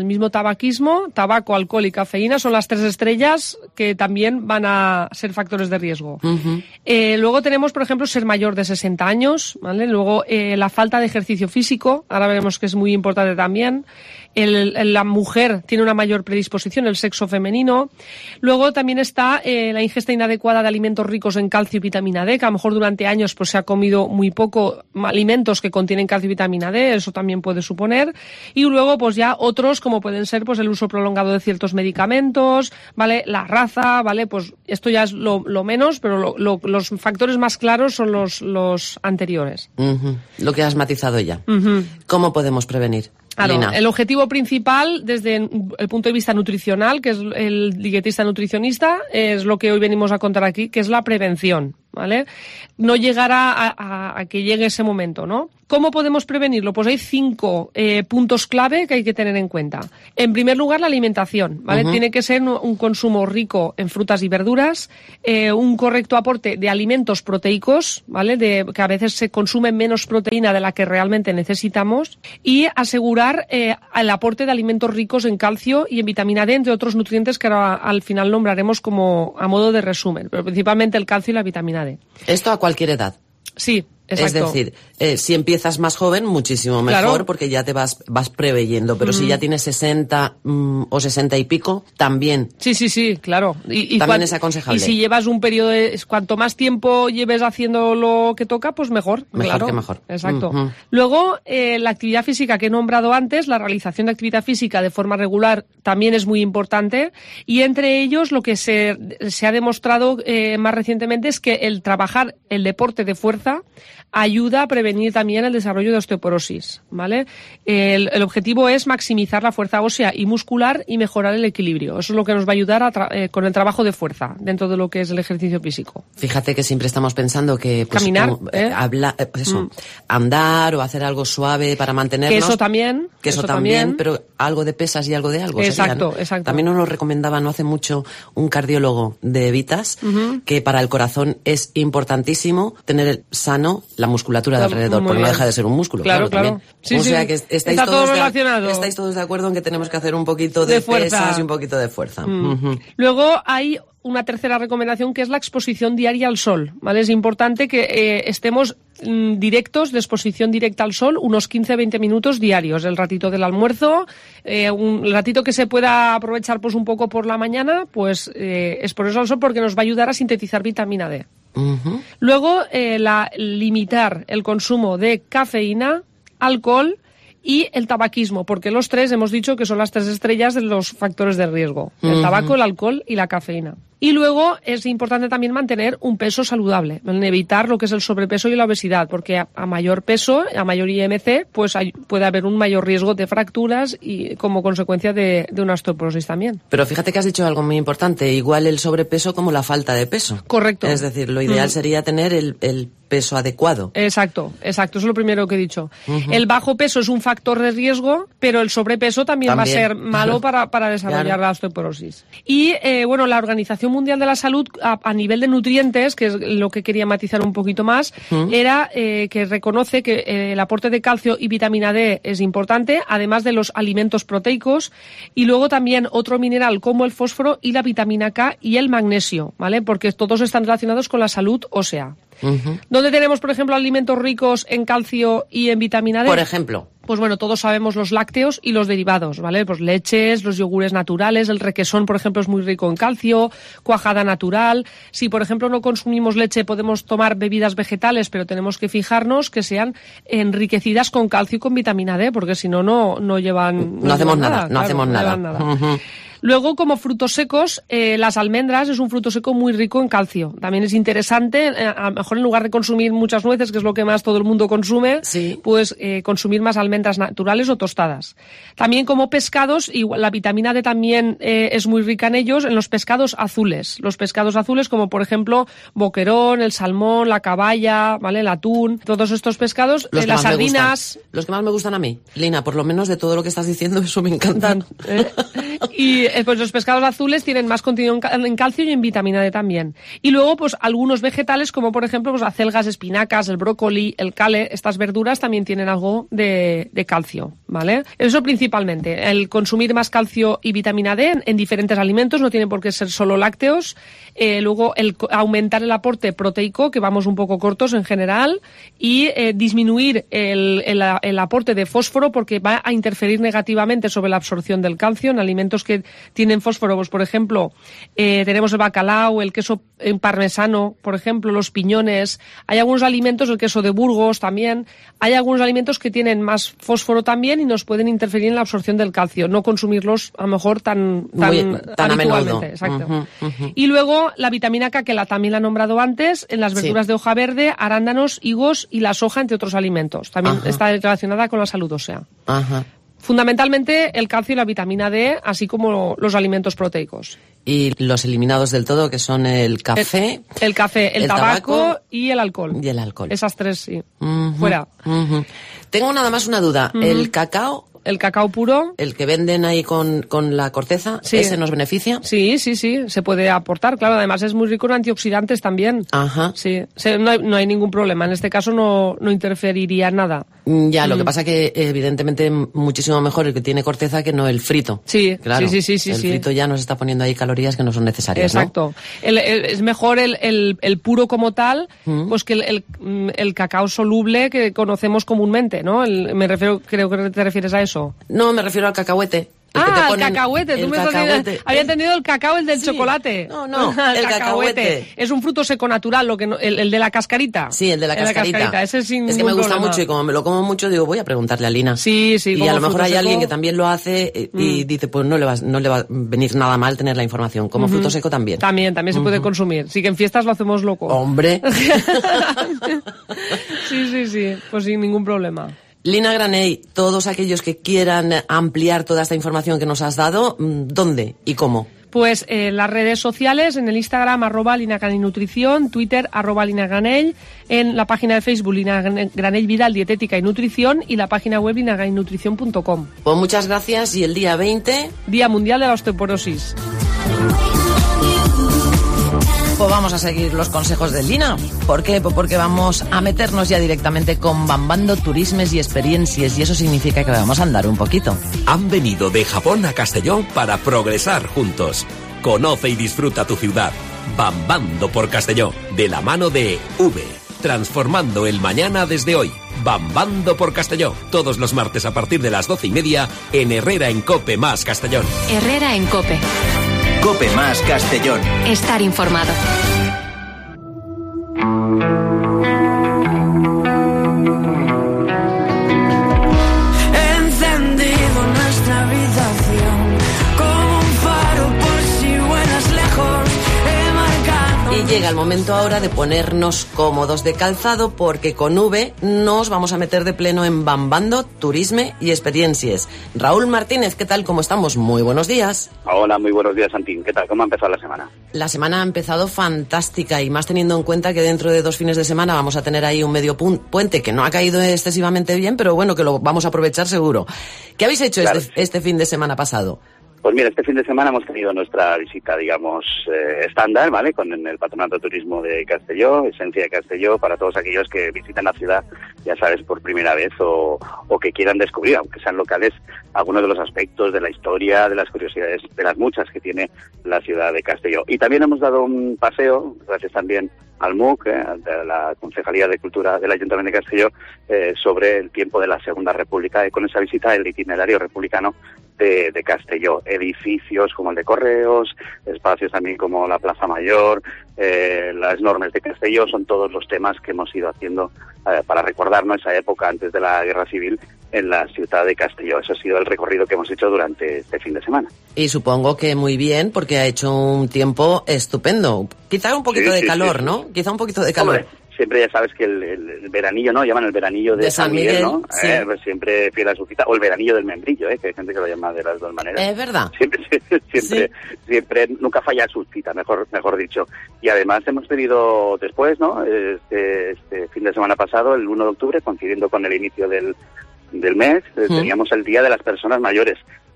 mismo tabaquismo, tabaco, alcohol y cafeína son las tres estrellas que también van a ser factores de riesgo. Uh-huh. Eh, luego tenemos, por ejemplo, ser mayor de sesenta años, ¿vale? Luego eh, la falta de ejercicio físico, ahora veremos que es muy importante también. El, el, la mujer tiene una mayor predisposición, el sexo femenino. Luego también está eh, la ingesta inadecuada de alimentos ricos en calcio y vitamina D, que a lo mejor durante años pues se ha comido muy poco alimentos que contienen calcio y vitamina D, eso también puede suponer. Y luego pues ya otros como pueden ser pues el uso prolongado de ciertos medicamentos, ¿vale? La raza, ¿vale? Pues esto ya es lo, lo menos, pero lo, lo, los factores más claros son los, los anteriores. Uh-huh. Lo que has matizado ya. Uh-huh. ¿Cómo podemos prevenir? Claro, el objetivo principal desde el punto de vista nutricional, que es el dietista nutricionista, es lo que hoy venimos a contar aquí, que es la prevención, ¿vale? No llegará a, a, a que llegue ese momento, ¿no? ¿Cómo podemos prevenirlo? Pues hay cinco eh, puntos clave que hay que tener en cuenta. En primer lugar, la alimentación, ¿vale? Uh-huh. Tiene que ser un consumo rico en frutas y verduras, eh, un correcto aporte de alimentos proteicos, ¿vale? De, que a veces se consume menos proteína de la que realmente necesitamos, y asegurar eh, el aporte de alimentos ricos en calcio y en vitamina D, entre otros nutrientes que ahora al final nombraremos como a modo de resumen, pero principalmente el calcio y la vitamina D. Esto a cualquier edad. Sí. Exacto. Es decir, eh, si empiezas más joven, muchísimo mejor, claro, porque ya te vas vas preveyendo. Pero mm. si ya tienes sesenta mm, o sesenta y pico, también. Sí, sí, sí, claro. Y, y también cuan, es aconsejable. Y si llevas un periodo, de, cuanto más tiempo lleves haciendo lo que toca, pues mejor. Mejor claro. que mejor. Exacto. Mm-hmm. Luego, eh, la actividad física que he nombrado antes, la realización de actividad física de forma regular también es muy importante. Y entre ellos, lo que se, se ha demostrado eh, más recientemente es que el trabajar el deporte de fuerza ayuda a prevenir también el desarrollo de osteoporosis, ¿vale? El, el objetivo es maximizar la fuerza ósea y muscular y mejorar el equilibrio. Eso es lo que nos va a ayudar a tra- eh, con el trabajo de fuerza dentro de lo que es el ejercicio físico. Fíjate que siempre estamos pensando que pues, caminar, como, ¿eh? habla, eh, pues eso, mm. andar o hacer algo suave para mantenernos. Que eso también. Que eso, eso también, también, pero algo de pesas y algo de algo. Exacto, sería, ¿no? exacto. También nos lo recomendaba no hace mucho un cardiólogo de Vitas, uh-huh. que para el corazón es importantísimo tener sano la musculatura de alrededor, porque no deja de ser un músculo. Claro, claro. claro. Sí, o sea sí. que estáis Está todos todo relacionado. De, estáis todos de acuerdo en que tenemos que hacer un poquito de, de pesas y un poquito de fuerza. Mm. Uh-huh. Luego hay una tercera recomendación que es la exposición diaria al sol, ¿vale? Es importante que eh, estemos mm, directos, de exposición directa al sol, unos quince a veinte minutos diarios, el ratito del almuerzo, eh, un ratito que se pueda aprovechar pues un poco por la mañana, pues eh, exponerse al sol porque nos va a ayudar a sintetizar vitamina D. Uh-huh. Luego, eh, la, limitar el consumo de cafeína, alcohol y el tabaquismo, porque los tres hemos dicho que son las tres estrellas de los factores de riesgo. El uh-huh. tabaco, el alcohol y la cafeína. Y luego es importante también mantener un peso saludable, evitar lo que es el sobrepeso y la obesidad, porque a, a mayor peso, a mayor I M C, pues hay, puede haber un mayor riesgo de fracturas y como consecuencia de, de una osteoporosis también. Pero fíjate que has dicho algo muy importante, igual el sobrepeso como la falta de peso. Correcto. Es decir, lo ideal mm. sería tener el, el peso adecuado. Exacto, exacto, eso es lo primero que he dicho. Uh-huh. El bajo peso es un factor de riesgo, pero el sobrepeso también, también. va a ser malo para, para desarrollar claro. la osteoporosis. Y eh, bueno, la Organización Mundial de la Salud a, a nivel de nutrientes, que es lo que quería matizar un poquito más, uh-huh. era eh, que reconoce que eh, el aporte de calcio y vitamina D es importante, además de los alimentos proteicos, y luego también otro mineral como el fósforo y la vitamina K y el magnesio, ¿vale? Porque todos están relacionados con la salud ósea. Uh-huh. ¿Dónde tenemos, por ejemplo, alimentos ricos en calcio y en vitamina D? Por ejemplo. Pues bueno, todos sabemos los lácteos y los derivados, ¿vale? Pues leches, los yogures naturales, el requesón, por ejemplo, es muy rico en calcio, cuajada natural. Si, por ejemplo, no consumimos leche, podemos tomar bebidas vegetales, pero tenemos que fijarnos que sean enriquecidas con calcio y con vitamina D, porque si no, no, no llevan... No, no hacemos llevan nada, nada, no claro, hacemos no nada. nada. Uh-huh. Luego, como frutos secos, eh, las almendras es un fruto seco muy rico en calcio. También es interesante, eh, a lo mejor en lugar de consumir muchas nueces, que es lo que más todo el mundo consume, sí. pues eh, consumir más almendras naturales o tostadas. También como pescados, igual, la vitamina D también eh, es muy rica en ellos, en los pescados azules. Los pescados azules como, por ejemplo, boquerón, el salmón, la caballa, ¿vale? El atún, todos estos pescados, los eh, las sardinas... Los que más me gustan a mí, Lina, por lo menos de todo lo que estás diciendo, eso me encantan. ¿Eh? Y eh, pues los pescados azules tienen más contenido en calcio y en vitamina D también. Y luego, pues algunos vegetales, como por ejemplo pues, acelgas, espinacas, el brócoli, el cale, estas verduras también tienen algo de, de calcio, ¿vale? Eso principalmente. El consumir más calcio y vitamina D en, en diferentes alimentos, no tiene por qué ser solo lácteos. Eh, luego, el aumentar el aporte proteico, que vamos un poco cortos en general, y eh, disminuir el, el, el aporte de fósforo, porque va a interferir negativamente sobre la absorción del calcio en alimentos que tienen fósforo. Pues, por ejemplo, eh, tenemos el bacalao, el queso parmesano, por ejemplo, los piñones. Hay algunos alimentos, el queso de Burgos también. Hay algunos alimentos que tienen más fósforo también y nos pueden interferir en la absorción del calcio. No consumirlos, a lo mejor, tan, tan, Muy, tan habitualmente. Exacto. Uh-huh, uh-huh. Y luego, la vitamina K, que la, también la he nombrado antes, en las verduras sí. de hoja verde, arándanos, higos y la soja, entre otros alimentos. También Ajá. está relacionada con la salud ósea. Ajá. Fundamentalmente el calcio y la vitamina D, así como los alimentos proteicos. Y los eliminados del todo, que son el café... El, el café, el, el tabaco, tabaco y el alcohol. Y el alcohol. Esas tres, sí. Uh-huh, Fuera. Uh-huh. Tengo nada más una duda. Uh-huh. ¿El cacao... El cacao puro. El que venden ahí con, con la corteza, sí. ¿Ese nos beneficia? Sí, sí, sí, se puede aportar, claro. Además es muy rico en antioxidantes también. Ajá. Sí, se, no, hay, no hay ningún problema. En este caso no, no interferiría nada. Ya, lo mm. que pasa que evidentemente muchísimo mejor el que tiene corteza que no el frito. Sí, claro. sí, sí, sí. El sí. frito ya nos está poniendo ahí calorías que no son necesarias, Exacto. ¿no? El, el, es mejor el, el, el puro como tal, mm. pues que el, el, el cacao soluble que conocemos comúnmente, ¿no? El, me refiero, creo que te refieres a eso. No, me refiero al cacahuete. El ah, el cacahuete. Tú me cacahuete. Había entendido el cacao, el del sí. chocolate. No, no, el, el cacahuete. cacahuete. Es un fruto seco natural, lo que no, el, el de la cascarita. Sí, el de la el cascarita. De la cascarita. Ese sin es que me gusta problema. mucho y como me lo como mucho, digo, voy a preguntarle a Lina. Sí, sí. Y a lo mejor hay seco. alguien que también lo hace y, mm. y dice, pues no le, va, no le va a venir nada mal tener la información. Como uh-huh. fruto seco también. También, también se uh-huh. puede consumir. Sí que en fiestas lo hacemos loco. Hombre. Sí, sí, sí. Pues sin ningún problema. Lina Granell, todos aquellos que quieran ampliar toda esta información que nos has dado, ¿dónde y cómo? Pues en eh, las redes sociales, en el Instagram, arroba Lina Granell Nutrición, Twitter, arroba Lina Granell, en la página de Facebook, Lina Granell Vidal, Dietética y Nutrición, y la página web lina granell nutrición punto com. Pues muchas gracias, y el día veinte... Día Mundial de la Osteoporosis. Pues vamos a seguir los consejos de Lina. ¿Por qué? Pues porque vamos a meternos ya directamente con Bambando Turismes y Experiencias, y eso significa que vamos a andar un poquito. Han venido de Japón a Castelló para progresar juntos. Conoce y disfruta tu ciudad. Bambando por Castelló, de la mano de V, transformando el mañana desde hoy. Bambando por Castelló, todos los martes a partir de las doce y media en Herrera en Cope más Castellón. Herrera en Cope. Cope más Castellón. Estar informado. Encendido nuestra habitación como un faro por si vuelas lejos. He marcado. Y llega el momento ahora de ponernos cómodos de calzado, porque con V nos vamos a meter de pleno en Bambando, Turisme y Experiencias. Raúl Martínez, ¿qué tal? ¿Cómo estamos? Muy buenos días. Hola, muy buenos días, Santín. ¿Qué tal? ¿Cómo ha empezado la semana? La semana ha empezado fantástica, y más teniendo en cuenta que dentro de dos fines de semana vamos a tener ahí un medio pu- puente que no ha caído excesivamente bien, pero bueno, que lo vamos a aprovechar seguro. ¿Qué habéis hecho claro. este, este fin de semana pasado? Pues mira, este fin de semana hemos tenido nuestra visita, digamos, eh, estándar, ¿vale? Con el Patronato de Turismo de Castelló, Esencia de Castelló, para todos aquellos que visitan la ciudad, ya sabes, por primera vez o, o que quieran descubrir, aunque sean locales, algunos de los aspectos de la historia, de las curiosidades, de las muchas que tiene la ciudad de Castelló. Y también hemos dado un paseo, gracias también al M U C, eh, de la Concejalía de Cultura del Ayuntamiento de Castelló, eh, sobre el tiempo de la Segunda República, y con esa visita el itinerario republicano de, de Castelló. Edificios como el de Correos, espacios también como la Plaza Mayor, eh, las normas de Castelló, son todos los temas que hemos ido haciendo eh, para recordarnos esa época antes de la Guerra Civil en la ciudad de Castelló. Eso ha sido el recorrido que hemos hecho durante este fin de semana. Y supongo que muy bien, porque ha hecho un tiempo estupendo. Quizá un poquito sí, de sí, calor, sí, ¿no? Sí. Quizá un poquito de calor. Hombre, siempre ya sabes que el, el, el veranillo, ¿no? Llaman el veranillo de, de San Miguel, Miguel ¿no? Sí. Eh, pues siempre fiel a su cita. O el veranillo del membrillo, ¿eh? Que hay gente que lo llama de las dos maneras. Es verdad. Siempre, siempre, sí. siempre, nunca falla su cita, mejor, mejor dicho. Y además hemos tenido después, ¿no? Este, este fin de semana pasado, el uno de octubre, coincidiendo con el inicio del del mes, mm. teníamos el Día de las Personas Mayores.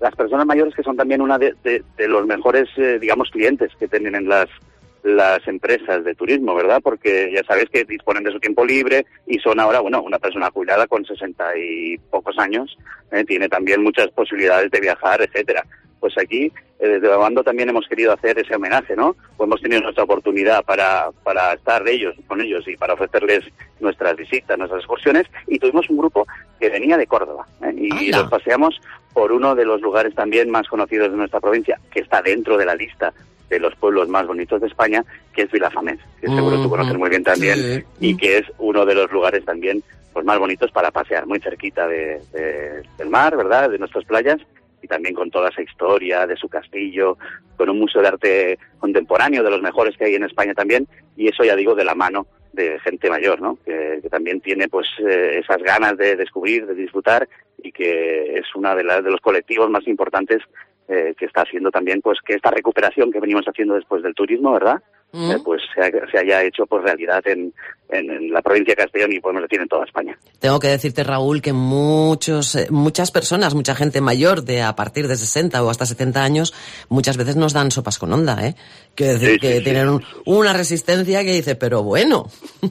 las personas mayores, que son también una de, de, de los mejores, eh, digamos, clientes que tienen las las empresas de turismo, ¿verdad? Porque ya sabes que disponen de su tiempo libre y son ahora, bueno, una persona jubilada con sesenta y pocos años, ¿eh? Tiene también muchas posibilidades de viajar, etcétera. Pues aquí, eh, desde Bambando también hemos querido hacer ese homenaje, ¿no? Pues hemos tenido nuestra oportunidad para, para estar ellos, con ellos y para ofrecerles nuestras visitas, nuestras excursiones, y tuvimos un grupo que venía de Córdoba, ¿eh? Y los paseamos por uno de los lugares también más conocidos de nuestra provincia, que está dentro de la lista de los pueblos más bonitos de España, que es Vilafamés, que seguro tú conoces muy bien también, sí. Y que es uno de los lugares también pues más bonitos para pasear, muy cerquita de, de, del mar, ¿verdad?, de nuestras playas, y también con toda esa historia de su castillo, con un museo de arte contemporáneo de los mejores que hay en España también, y eso ya digo de la mano de gente mayor, ¿no?, que, que también tiene pues eh, esas ganas de descubrir, de disfrutar, y que es una de las de los colectivos más importantes eh, que está haciendo también pues que esta recuperación que venimos haciendo después del turismo, ¿verdad?, Mm. Eh, pues se, ha, se haya hecho por realidad en, en, en la provincia de Castellón y podemos decir en toda España. Tengo que decirte, Raúl, que muchos, eh, muchas personas, mucha gente mayor de a partir de sesenta o hasta setenta años, muchas veces nos dan sopas con onda, ¿eh? Quiero decir sí, que sí, tienen sí. Un, una resistencia que dice, pero bueno.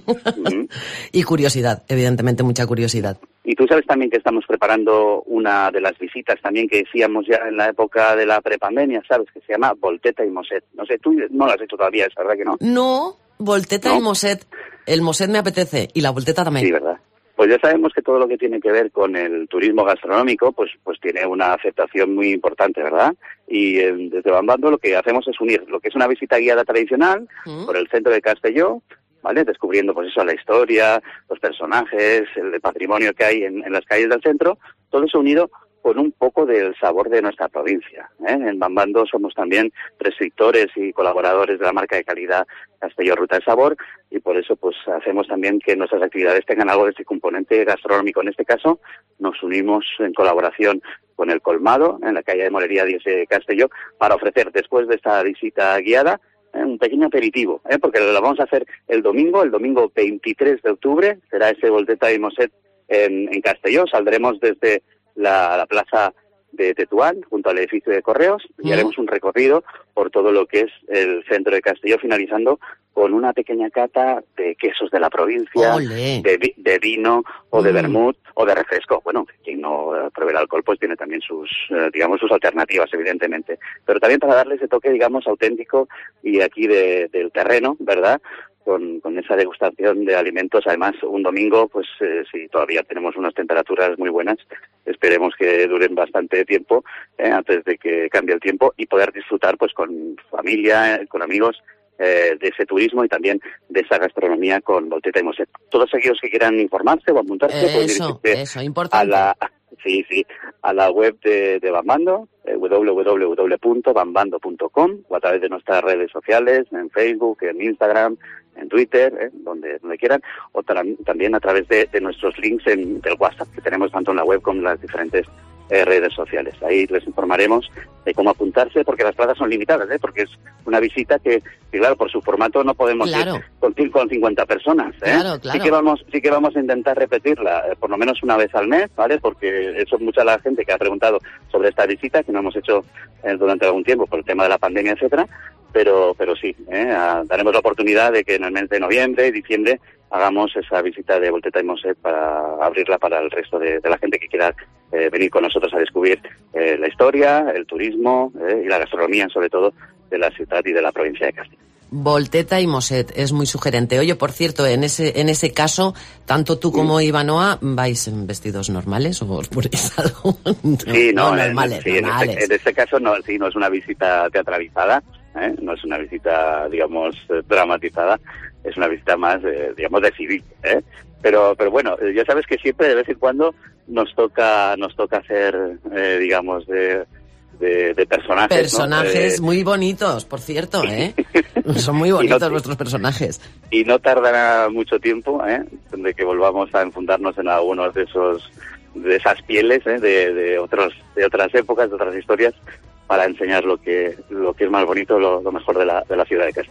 Mm. Y curiosidad, evidentemente mucha curiosidad. Y tú sabes también que estamos preparando una de las visitas también que decíamos ya en la época de la prepandemia, ¿sabes?, que se llama Volteta y Mosset. No sé, tú no lo has hecho todavía, es verdad que no. No, Volteta ¿No? y Mosset. El Mosset me apetece y la Volteta también. Sí, ¿verdad? Pues ya sabemos que todo lo que tiene que ver con el turismo gastronómico, pues pues tiene una aceptación muy importante, ¿verdad? Y eh, desde Bambando lo que hacemos es unir lo que es una visita guiada tradicional ¿Mm? por el centro de Castelló, ¿vale?, descubriendo pues eso, la historia, los personajes, el patrimonio que hay en, en las calles del centro, todo eso unido con un poco del sabor de nuestra provincia, ¿eh? En Bambando somos también prescriptores y colaboradores de la marca de calidad Castelló Ruta del Sabor, y por eso pues hacemos también que nuestras actividades tengan algo de este componente gastronómico. En este caso nos unimos en colaboración con el Colmado, en la calle de Molería diez de Castelló, para ofrecer después de esta visita guiada ¿eh? un pequeño aperitivo, ¿eh? porque lo vamos a hacer el domingo, el domingo veintitrés de octubre, será ese Volteta y Mosset en, en Castelló. Saldremos desde la, la plaza de Tetuán, junto al edificio de Correos, y ¿Mm? haremos un recorrido por todo lo que es el centro de Castelló, finalizando con una pequeña cata de quesos de la provincia, de, de vino o mm. de vermut o de refresco. Bueno, quien no pruebe el alcohol pues tiene también sus, eh, digamos, sus alternativas, evidentemente. Pero también para darle ese toque, digamos, auténtico y aquí de, del terreno, ¿verdad?, Con, con esa degustación de alimentos. Además, un domingo, pues eh, si todavía tenemos unas temperaturas muy buenas, esperemos que duren bastante tiempo eh, antes de que cambie el tiempo, y poder disfrutar pues con familia, eh, con amigos, eh, de ese turismo y también de esa gastronomía con Volteta y Mosset. Todos aquellos que quieran informarse o apuntarse, eso, pueden dirigirse eso, importante. a la sí, sí, a la web de, de Bambando, eh, doble u doble u doble u punto bambando punto com, o a través de nuestras redes sociales, en Facebook, en Instagram, en Twitter, eh, donde donde quieran, o tra- también a través de, de nuestros links en, del WhatsApp, que tenemos tanto en la web como en las diferentes eh, redes sociales. Ahí les informaremos de cómo apuntarse, porque las plazas son limitadas, ¿eh? porque es una visita que, que, claro, por su formato no podemos claro. ir con, con cincuenta personas. ¿eh? Claro, claro. Sí que vamos, sí que vamos a intentar repetirla eh, por lo menos una vez al mes, ¿vale? Porque eso es mucha la gente que ha preguntado sobre esta visita, que no hemos hecho eh, durante algún tiempo por el tema de la pandemia, etcétera. Pero, pero sí, ¿eh? daremos la oportunidad de que en el mes de noviembre y diciembre hagamos esa visita de Volteta y Mosset para abrirla para el resto de, de la gente que quiera eh, venir con nosotros a descubrir eh, la historia, el turismo eh, y la gastronomía, sobre todo, de la ciudad y de la provincia de Castilla. Volteta y Mosset, es muy sugerente. Oye, por cierto, en ese en ese caso, tanto tú como sí. Ivanoa, ¿vais en vestidos normales o os ponéis algo? Sí, no, no normales, en, sí, normales. En, este, en este caso no, sí, no es una visita teatralizada, ¿eh? No es una visita, digamos, dramatizada, es una visita más, eh, digamos, de civil, ¿eh? Pero, pero bueno, ya sabes que siempre de vez en cuando nos toca, nos toca hacer, eh, digamos, de, de, de personajes. Personajes ¿no? eh, muy bonitos, por cierto, ¿eh? Son muy bonitos no, nuestros personajes. Y no tardará mucho tiempo, ¿eh? De que volvamos a enfundarnos en algunos de esos, de esas pieles, ¿eh? De, de otros, de otras épocas, de otras historias, para enseñar lo que, lo que es más bonito, lo, lo mejor de la, de la ciudad de Castellón.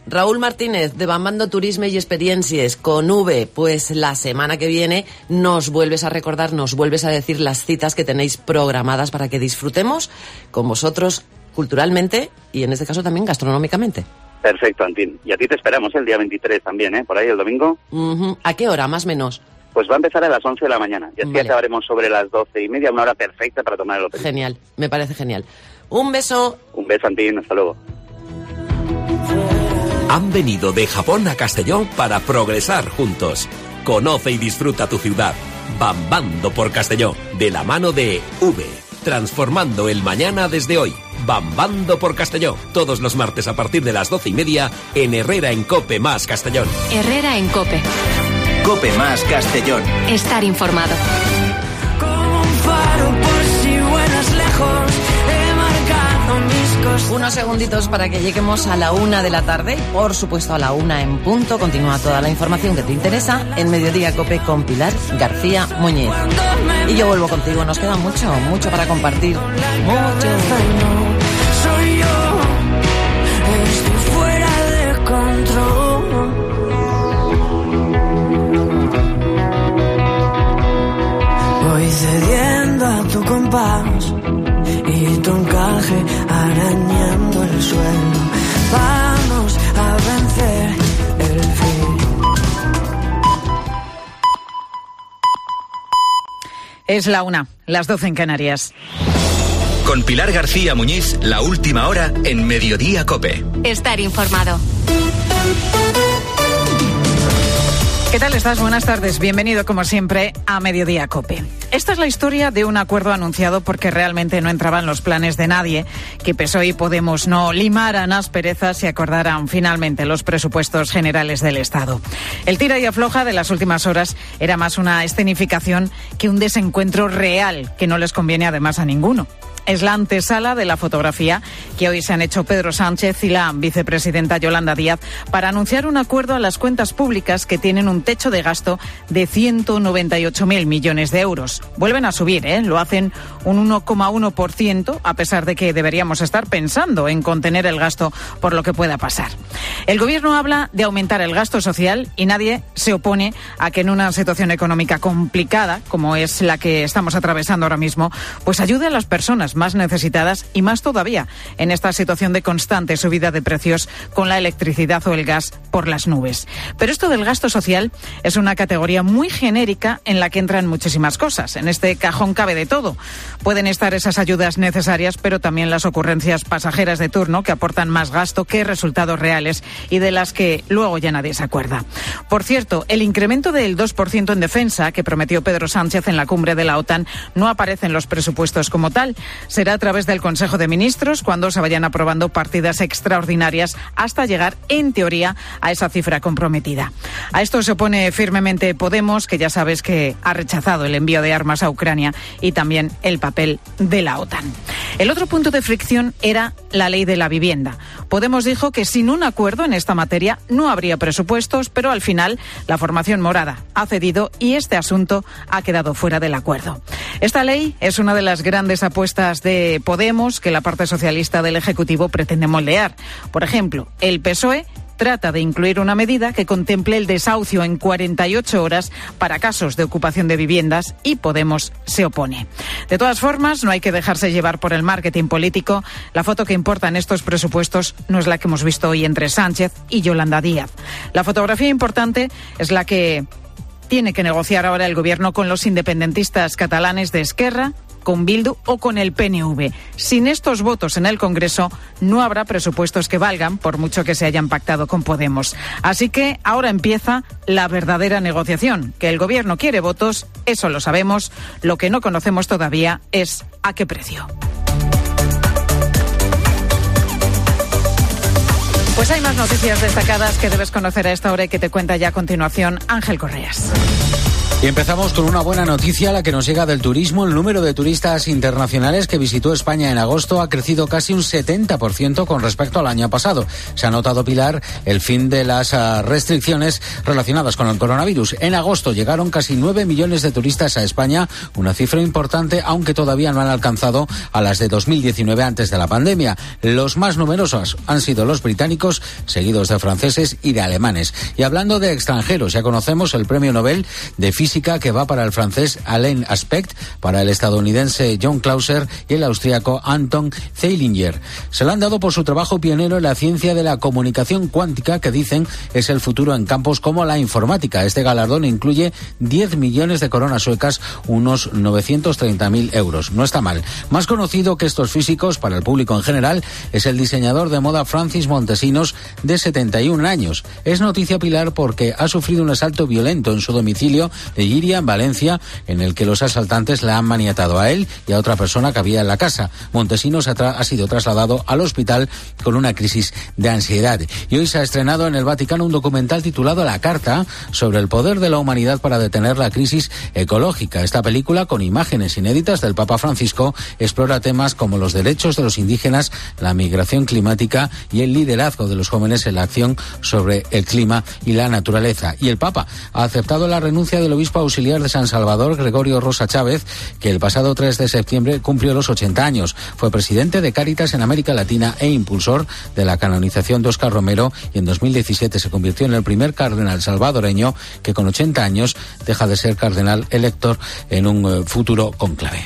Raúl Martínez, de Bambando Turisme y Experiencias, con V, pues la semana que viene nos vuelves a recordar, nos vuelves a decir las citas que tenéis programadas para que disfrutemos con vosotros culturalmente y en este caso también gastronómicamente. Perfecto, Antín. Y a ti te esperamos el día veintitrés también, ¿eh? Por ahí el domingo. Uh-huh. ¿A qué hora, más o menos? Pues va a empezar a las once de la mañana. Y así vale. acabaremos sobre las doce y media, una hora perfecta para tomar el hotel. Genial, me parece genial. Un beso. Un beso, Antín. Hasta luego. Han venido de Japón a Castellón para progresar juntos. Conoce y disfruta tu ciudad. Bambando por Castellón, de la mano de V. Transformando el mañana desde hoy. Bambando por Castellón. Todos los martes a partir de las doce y media en Herrera en Cope más Castellón. Herrera en Cope. Cope más Castellón. Estar informado. Como un faro por si vuelas lejos, he marcado mis costas. Unos segunditos para que lleguemos a la una de la tarde. Por supuesto, a la una en punto. Continúa toda la información que te interesa en Mediodía Cope con Pilar García Muñiz. Y yo vuelvo contigo. Nos queda mucho, mucho para compartir. Mucho. Soy yo, estoy fuera de control. Voy cediendo a tu compás y tu encaje arañando el suelo. Vamos a vencer el fin. Es la una, las doce en Canarias. Con Pilar García Muñiz, la última hora en Mediodía Cope. Estar informado. ¿Qué tal estás? Buenas tardes. Bienvenido, como siempre, a Mediodía Cope. Esta es la historia de un acuerdo anunciado porque realmente no entraba en los planes de nadie que P S O E y Podemos no limaran asperezas y acordaran finalmente los presupuestos generales del Estado. El tira y afloja de las últimas horas era más una escenificación que un desencuentro real que no les conviene además a ninguno. Es la antesala de la fotografía que hoy se han hecho Pedro Sánchez y la vicepresidenta Yolanda Díaz para anunciar un acuerdo a las cuentas públicas que tienen un techo de gasto de ciento noventa y ocho mil millones de euros. Vuelven a subir, ¿eh? Lo hacen un uno coma uno por ciento, a pesar de que deberíamos estar pensando en contener el gasto por lo que pueda pasar. El Gobierno habla de aumentar el gasto social y nadie se opone a que en una situación económica complicada, como es la que estamos atravesando ahora mismo, pues ayude a las personas más necesitadas y más todavía en esta situación de constante subida de precios con la electricidad o el gas por las nubes. Pero esto del gasto social es una categoría muy genérica en la que entran muchísimas cosas. En este cajón cabe de todo. Pueden estar esas ayudas necesarias, pero también las ocurrencias pasajeras de turno que aportan más gasto que resultados reales y de las que luego ya nadie se acuerda. Por cierto, el incremento del dos por ciento en defensa que prometió Pedro Sánchez en la cumbre de la OTAN no aparece en los presupuestos como tal. Será a través del Consejo de Ministros cuando se vayan aprobando partidas extraordinarias hasta llegar, en teoría, a esa cifra comprometida. A esto se opone firmemente Podemos, que ya sabes que ha rechazado el envío de armas a Ucrania y también el papel de la OTAN. El otro punto de fricción era la ley de la vivienda. Podemos dijo que sin un acuerdo en esta materia no habría presupuestos, pero al final la formación morada ha cedido y este asunto ha quedado fuera del acuerdo. Esta ley es una de las grandes apuestas de Podemos que la parte socialista del Ejecutivo pretende moldear. Por ejemplo, el P S O E trata de incluir una medida que contemple el desahucio en cuarenta y ocho horas para casos de ocupación de viviendas y Podemos se opone. De todas formas, no hay que dejarse llevar por el marketing político. La foto que importa en estos presupuestos no es la que hemos visto hoy entre Sánchez y Yolanda Díaz. La fotografía importante es la que tiene que negociar ahora el Gobierno con los independentistas catalanes de Esquerra, con Bildu o con el P N V. Sin estos votos en el Congreso no habrá presupuestos que valgan, por mucho que se hayan pactado con Podemos. Así que ahora empieza la verdadera negociación. Que el Gobierno quiere votos, eso lo sabemos. Lo que no conocemos todavía es a qué precio. Pues hay más noticias destacadas que debes conocer a esta hora y que te cuenta ya a continuación Ángel Correas. Y empezamos con una buena noticia, la que nos llega del turismo. El número de turistas internacionales que visitó España en agosto ha crecido casi un setenta por ciento con respecto al año pasado. Se ha notado, Pilar, el fin de las restricciones relacionadas con el coronavirus. En agosto llegaron casi nueve millones de turistas a España, una cifra importante, aunque todavía no han alcanzado a las de dos mil diecinueve antes de la pandemia. Los más numerosos han sido los británicos, seguidos de franceses y de alemanes. Y hablando de extranjeros, ya conocemos el premio Nobel de Física que va para el francés Alain Aspect, para el estadounidense John Clauser y el austríaco Anton Zeilinger. Se lo han dado por su trabajo pionero en la ciencia de la comunicación cuántica, que dicen es el futuro en campos como la informática. Este galardón incluye diez millones de coronas suecas, unos novecientos treinta mil euros. No está mal. Más conocido que estos físicos para el público en general es el diseñador de moda Francis Montesinos, de setenta y un años. Es noticia, Pilar, porque ha sufrido un asalto violento en su domicilio de Lliria, en Valencia, en el que los asaltantes la han maniatado a él y a otra persona que había en la casa. Montesinos ha, tra- ha sido trasladado al hospital con una crisis de ansiedad. Y hoy se ha estrenado en el Vaticano un documental titulado La Carta, sobre el poder de la humanidad para detener la crisis ecológica. Esta película, con imágenes inéditas del Papa Francisco, explora temas como los derechos de los indígenas, la migración climática y el liderazgo de los jóvenes en la acción sobre el clima y la naturaleza. Y el Papa ha aceptado la renuncia del obispo auxiliar de San Salvador, Gregorio Rosa Chávez, que el pasado tres de septiembre cumplió los ochenta años. Fue presidente de Cáritas en América Latina e impulsor de la canonización de Óscar Romero, y en dos mil diecisiete se convirtió en el primer cardenal salvadoreño que con ochenta años deja de ser cardenal elector en un uh, futuro cónclave.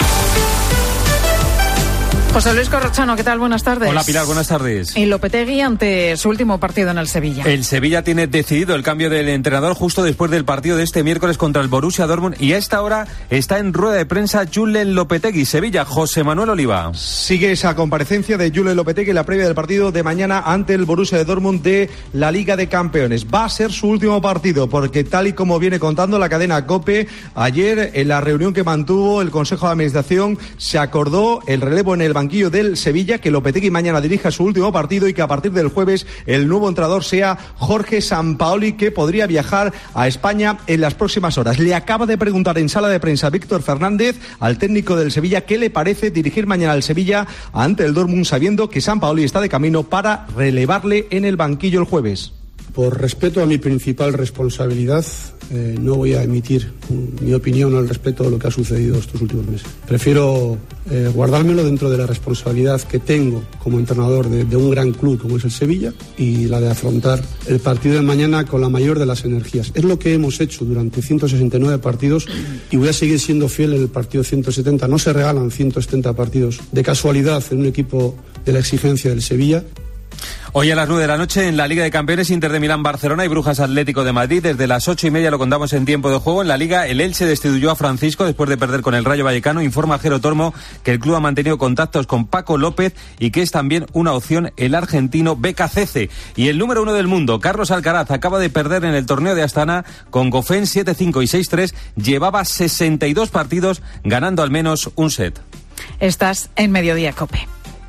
José Luis Corrochano, ¿qué tal? Buenas tardes. Hola, Pilar, buenas tardes. Y Lopetegui ante su último partido en el Sevilla. El Sevilla tiene decidido el cambio del entrenador justo después del partido de este miércoles contra el Borussia Dortmund, y a esta hora está en rueda de prensa Julen Lopetegui. Sevilla, José Manuel Oliva. Sigue esa comparecencia de Julen Lopetegui en la previa del partido de mañana ante el Borussia de Dortmund de la Liga de Campeones. Va a ser su último partido, porque tal y como viene contando la cadena COPE, ayer en la reunión que mantuvo el Consejo de Administración se acordó el relevo en el banquillo del Sevilla, que Lopetegui mañana dirija su último partido y que a partir del jueves el nuevo entrenador sea Jorge Sampaoli, que podría viajar a España en las próximas horas. Le acaba de preguntar en sala de prensa Víctor Fernández al técnico del Sevilla qué le parece dirigir mañana al Sevilla ante el Dortmund, sabiendo que Sampaoli está de camino para relevarle en el banquillo el jueves. Por respeto a mi principal responsabilidad, eh, no voy a emitir um, mi opinión al respecto de lo que ha sucedido estos últimos meses. Prefiero eh, guardármelo dentro de la responsabilidad que tengo como entrenador de, de un gran club como es el Sevilla, y la de afrontar el partido de mañana con la mayor de las energías. Es lo que hemos hecho durante ciento sesenta y nueve partidos y voy a seguir siendo fiel en el partido ciento setenta. No se regalan ciento setenta partidos de casualidad en un equipo de la exigencia del Sevilla. Hoy a las nueve de la noche en la Liga de Campeones, Inter de Milán, Barcelona y Brujas Atlético de Madrid. Desde las ocho y media lo contamos en tiempo de juego. En la Liga, el Elche destituyó a Francisco después de perder con el Rayo Vallecano. Informa Jero Tormo que el club ha mantenido contactos con Paco López y que es también una opción el argentino Becacece. Y el número uno del mundo, Carlos Alcaraz, acaba de perder en el torneo de Astana con Goffin siete cinco y seis tres. Llevaba sesenta y dos partidos ganando al menos un set. Estás en Mediodía COPE.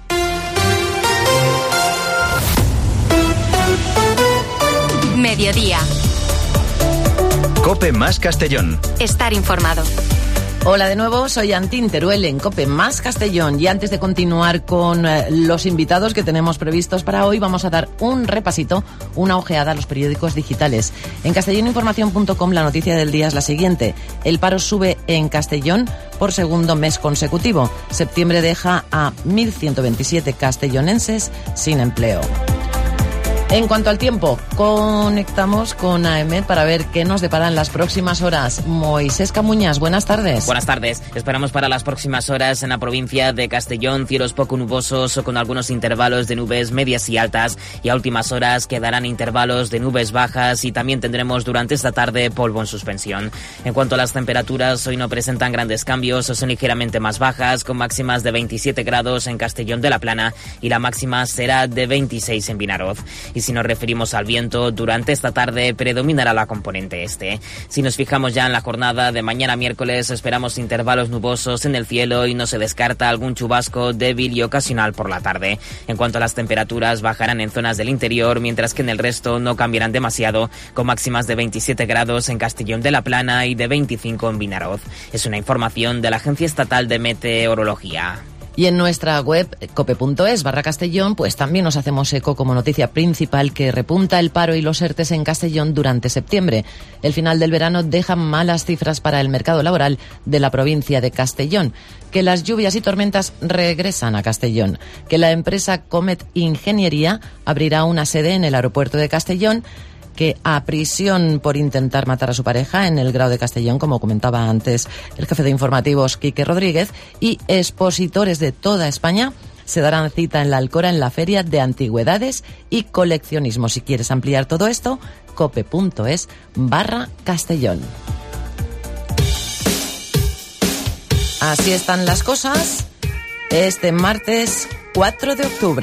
Mediodía. COPE más Castellón. Estar informado. Hola de nuevo, soy Antín Teruel en COPE más Castellón, y antes de continuar con eh, los invitados que tenemos previstos para hoy, vamos a dar un repasito, una ojeada a los periódicos digitales. En castelloninformación punto com la noticia del día es la siguiente: el paro sube en Castellón por segundo mes consecutivo. Septiembre deja a mil ciento veintisiete castellonenses sin empleo. En cuanto al tiempo, conectamos con A M para ver qué nos deparan las próximas horas. Moisés Camuñas, buenas tardes. Buenas tardes. Esperamos para las próximas horas en la provincia de Castellón cielos poco nubosos con algunos intervalos de nubes medias y altas, y a últimas horas quedarán intervalos de nubes bajas, y también tendremos durante esta tarde polvo en suspensión. En cuanto a las temperaturas, hoy no presentan grandes cambios, son ligeramente más bajas, con máximas de veintisiete grados en Castellón de la Plana y la máxima será de veintiséis en Vinaroz. Y Y si nos referimos al viento, durante esta tarde predominará la componente este. Si nos fijamos ya en la jornada de mañana miércoles, esperamos intervalos nubosos en el cielo y no se descarta algún chubasco débil y ocasional por la tarde. En cuanto a las temperaturas, bajarán en zonas del interior, mientras que en el resto no cambiarán demasiado, con máximas de veintisiete grados en Castellón de la Plana y de veinticinco en Vinaroz. Es una información de la Agencia Estatal de Meteorología. Y en nuestra web cope.es barra Castellón, pues también nos hacemos eco como noticia principal que repunta el paro y los ERTES en Castellón durante septiembre. El final del verano deja malas cifras para el mercado laboral de la provincia de Castellón. Que las lluvias y tormentas regresan a Castellón. Que la empresa Comet Ingeniería abrirá una sede en el aeropuerto de Castellón. Que a prisión por intentar matar a su pareja en el Grao de Castellón, como comentaba antes el jefe de informativos Quique Rodríguez, y expositores de toda España se darán cita en la Alcora en la Feria de Antigüedades y Coleccionismo. Si quieres ampliar todo esto, cope.es barra Castellón. Así están las cosas este martes cuatro de octubre.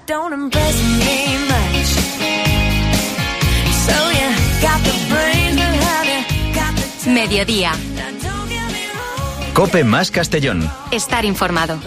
Mediodía. Cope más Castellón. Estar informado.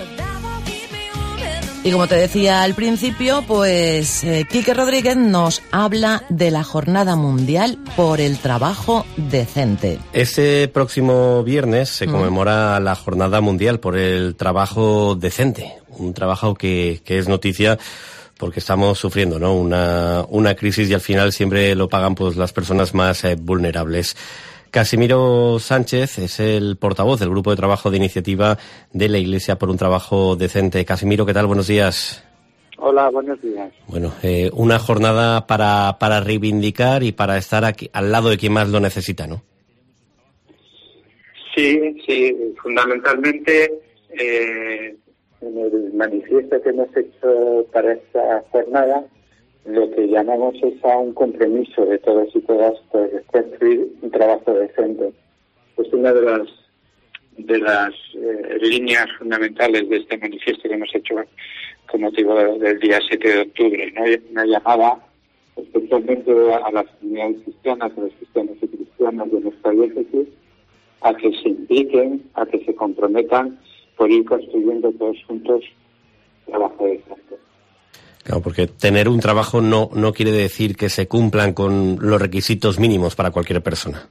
Y como te decía al principio, pues eh, Quique Rodríguez nos habla de la Jornada Mundial por el Trabajo Decente. Este próximo viernes se conmemora mm. la Jornada Mundial por el Trabajo Decente. Un trabajo que, que es noticia porque estamos sufriendo, ¿no? Una, una crisis y al final siempre lo pagan pues las personas más eh, vulnerables. Casimiro Sánchez es el portavoz del Grupo de Trabajo de Iniciativa de la Iglesia por un Trabajo Decente. Casimiro, ¿qué tal? Buenos días. Hola, buenos días. Bueno, eh, una jornada para, para reivindicar y para estar aquí, al lado de quien más lo necesita, ¿no? Sí, sí, fundamentalmente eh, en el manifiesto que hemos hecho para esta jornada, lo que llamamos es a un compromiso de todos y todas por construir un trabajo decente. Es una de las de las eh, líneas fundamentales de este manifiesto que hemos hecho con motivo del día siete de octubre, ¿no? Una llamada especialmente a las comunidades cristianas, a los cristianos y cristianas de nuestra diócesis, a que se impliquen, a que se comprometan por ir construyendo todos juntos trabajo decente. Claro, porque tener un trabajo no no quiere decir que se cumplan con los requisitos mínimos para cualquier persona.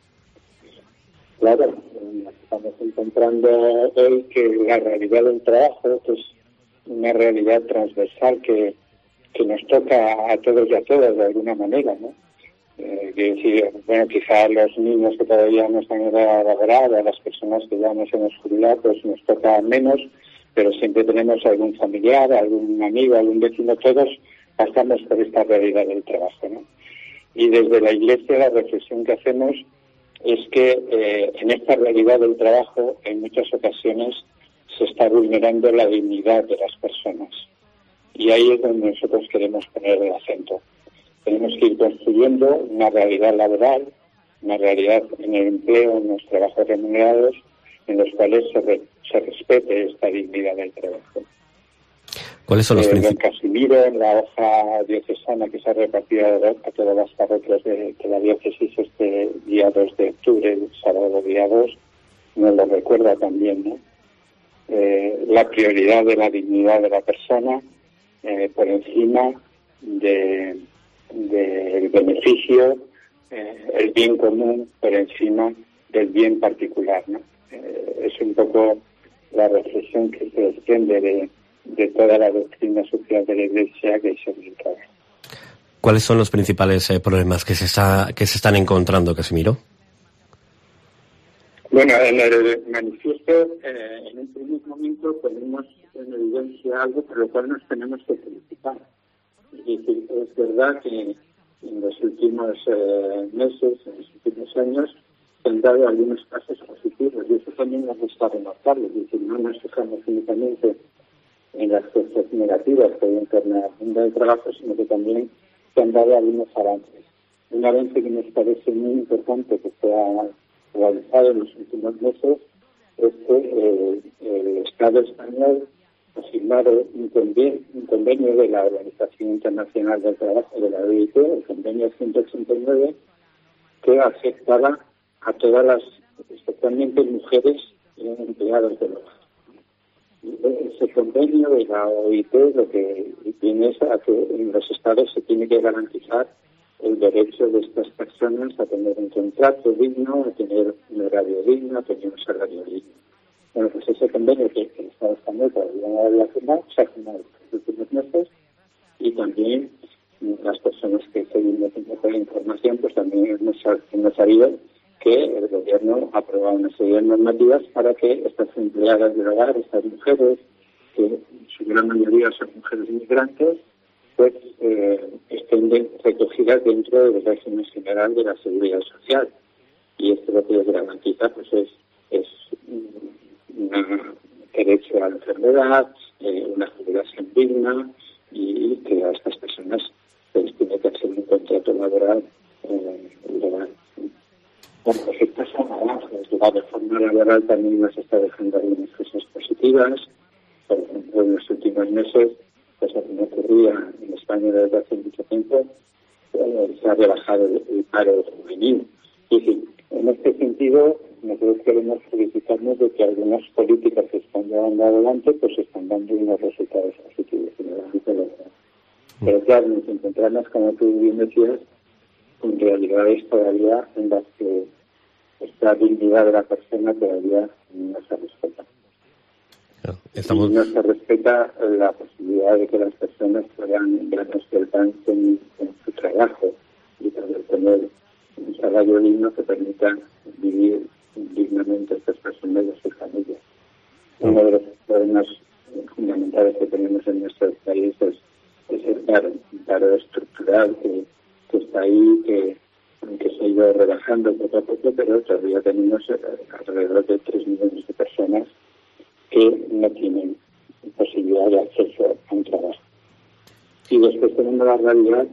Claro, estamos encontrando hoy que la realidad del trabajo es pues, una realidad transversal que, que nos toca a todos y a todas de alguna manera, ¿no? Eh, quiero decir, bueno, quizá a los niños que todavía no están en edad laboral, a las personas que ya nos hemos jubilado, pues nos toca menos, pero siempre tenemos algún familiar, algún amigo, algún vecino, todos pasamos por esta realidad del trabajo, ¿no? Y desde la Iglesia la reflexión que hacemos es que eh, en esta realidad del trabajo en muchas ocasiones se está vulnerando la dignidad de las personas. Y ahí es donde nosotros queremos poner el acento. Tenemos que ir construyendo una realidad laboral, una realidad en el empleo, en los trabajos remunerados, en los cuales se, re, se respete esta dignidad del trabajo. ¿Cuáles son los eh, principios? Don Casimiro, en la hoja diocesana que se ha repartido a todas las parroquias de, de la diócesis este día dos de octubre, el sábado día dos, nos lo recuerda también, ¿no? Eh, la prioridad de la dignidad de la persona eh, por encima de del beneficio, eh, el bien común por encima del bien particular, ¿no? Eh, es un poco la reflexión que se desprende de, de toda la doctrina social de la Iglesia que se orienta. ¿Cuáles son los principales eh, problemas que se está que se están encontrando, Casimiro? Bueno, en el manifiesto, eh, en un primer momento ponemos en evidencia algo por lo cual nos tenemos que felicitar. Y es verdad que en los últimos eh, meses, en los últimos años, se han dado algunos pasos positivos y eso también nos gusta remarcarlo. Es decir, no nos fijamos únicamente en las cosas negativas que hay en torno al mundo del trabajo, sino que también se han dado algunos avances. Un avance que nos parece muy importante que se ha realizado en los últimos meses es que eh, el Estado español ha firmado un convenio, un convenio de la Organización Internacional del Trabajo, de la O I T, el convenio ciento ochenta y nueve, que afectaba a todas las, especialmente mujeres empleadas del hogar. Ese convenio de la O I T lo que tiene es a que en los estados se tiene que garantizar el derecho de estas personas a tener un contrato digno, a tener un horario digno, a tener un salario digno. Bueno, pues ese convenio que el Estado español todavía no había firmado, se ha firmado en los últimos meses, y también las personas que seguimos un poco de información, pues también hemos, hemos sabido que el gobierno ha aprobado una serie de normativas para que estas empleadas del hogar, estas mujeres, que en su gran mayoría son mujeres migrantes, pues eh, estén de, recogidas dentro del régimen general de la seguridad social. Y esto lo que les garantiza pues es, es un derecho a la enfermedad, eh, una jubilación digna, y que a estas personas pues tiene que hacer un contrato laboral eh, legal. Bueno, pues estas son avances. La reforma laboral también nos está dejando algunas cosas positivas. Por ejemplo, en los últimos meses, cosa que no ocurría en España desde hace mucho tiempo, eh, se ha rebajado el, el paro juvenil. Y sí, en este sentido, nosotros queremos felicitarnos de que algunas políticas que están llevando adelante pues están dando unos resultados positivos en el ámbito laboral. Pero claro, nos encontramos, como tú bien decías, con realidades todavía en las que esta dignidad de la persona todavía no se respeta. Estamos... Y no se respeta la posibilidad de que las personas puedan ganarse el pan en, en su trabajo y poder tener un salario digno que permita vivir dignamente a estas personas y a sus familias. Uno de los problemas fundamentales que tenemos en nuestro país es, es el paro, un paro estructural que, que está ahí, que aunque se ha ido relajando poco a poco, pero todavía tenemos alrededor de tres millones de personas que no tienen posibilidad de acceso a un trabajo. Y después tenemos la realidad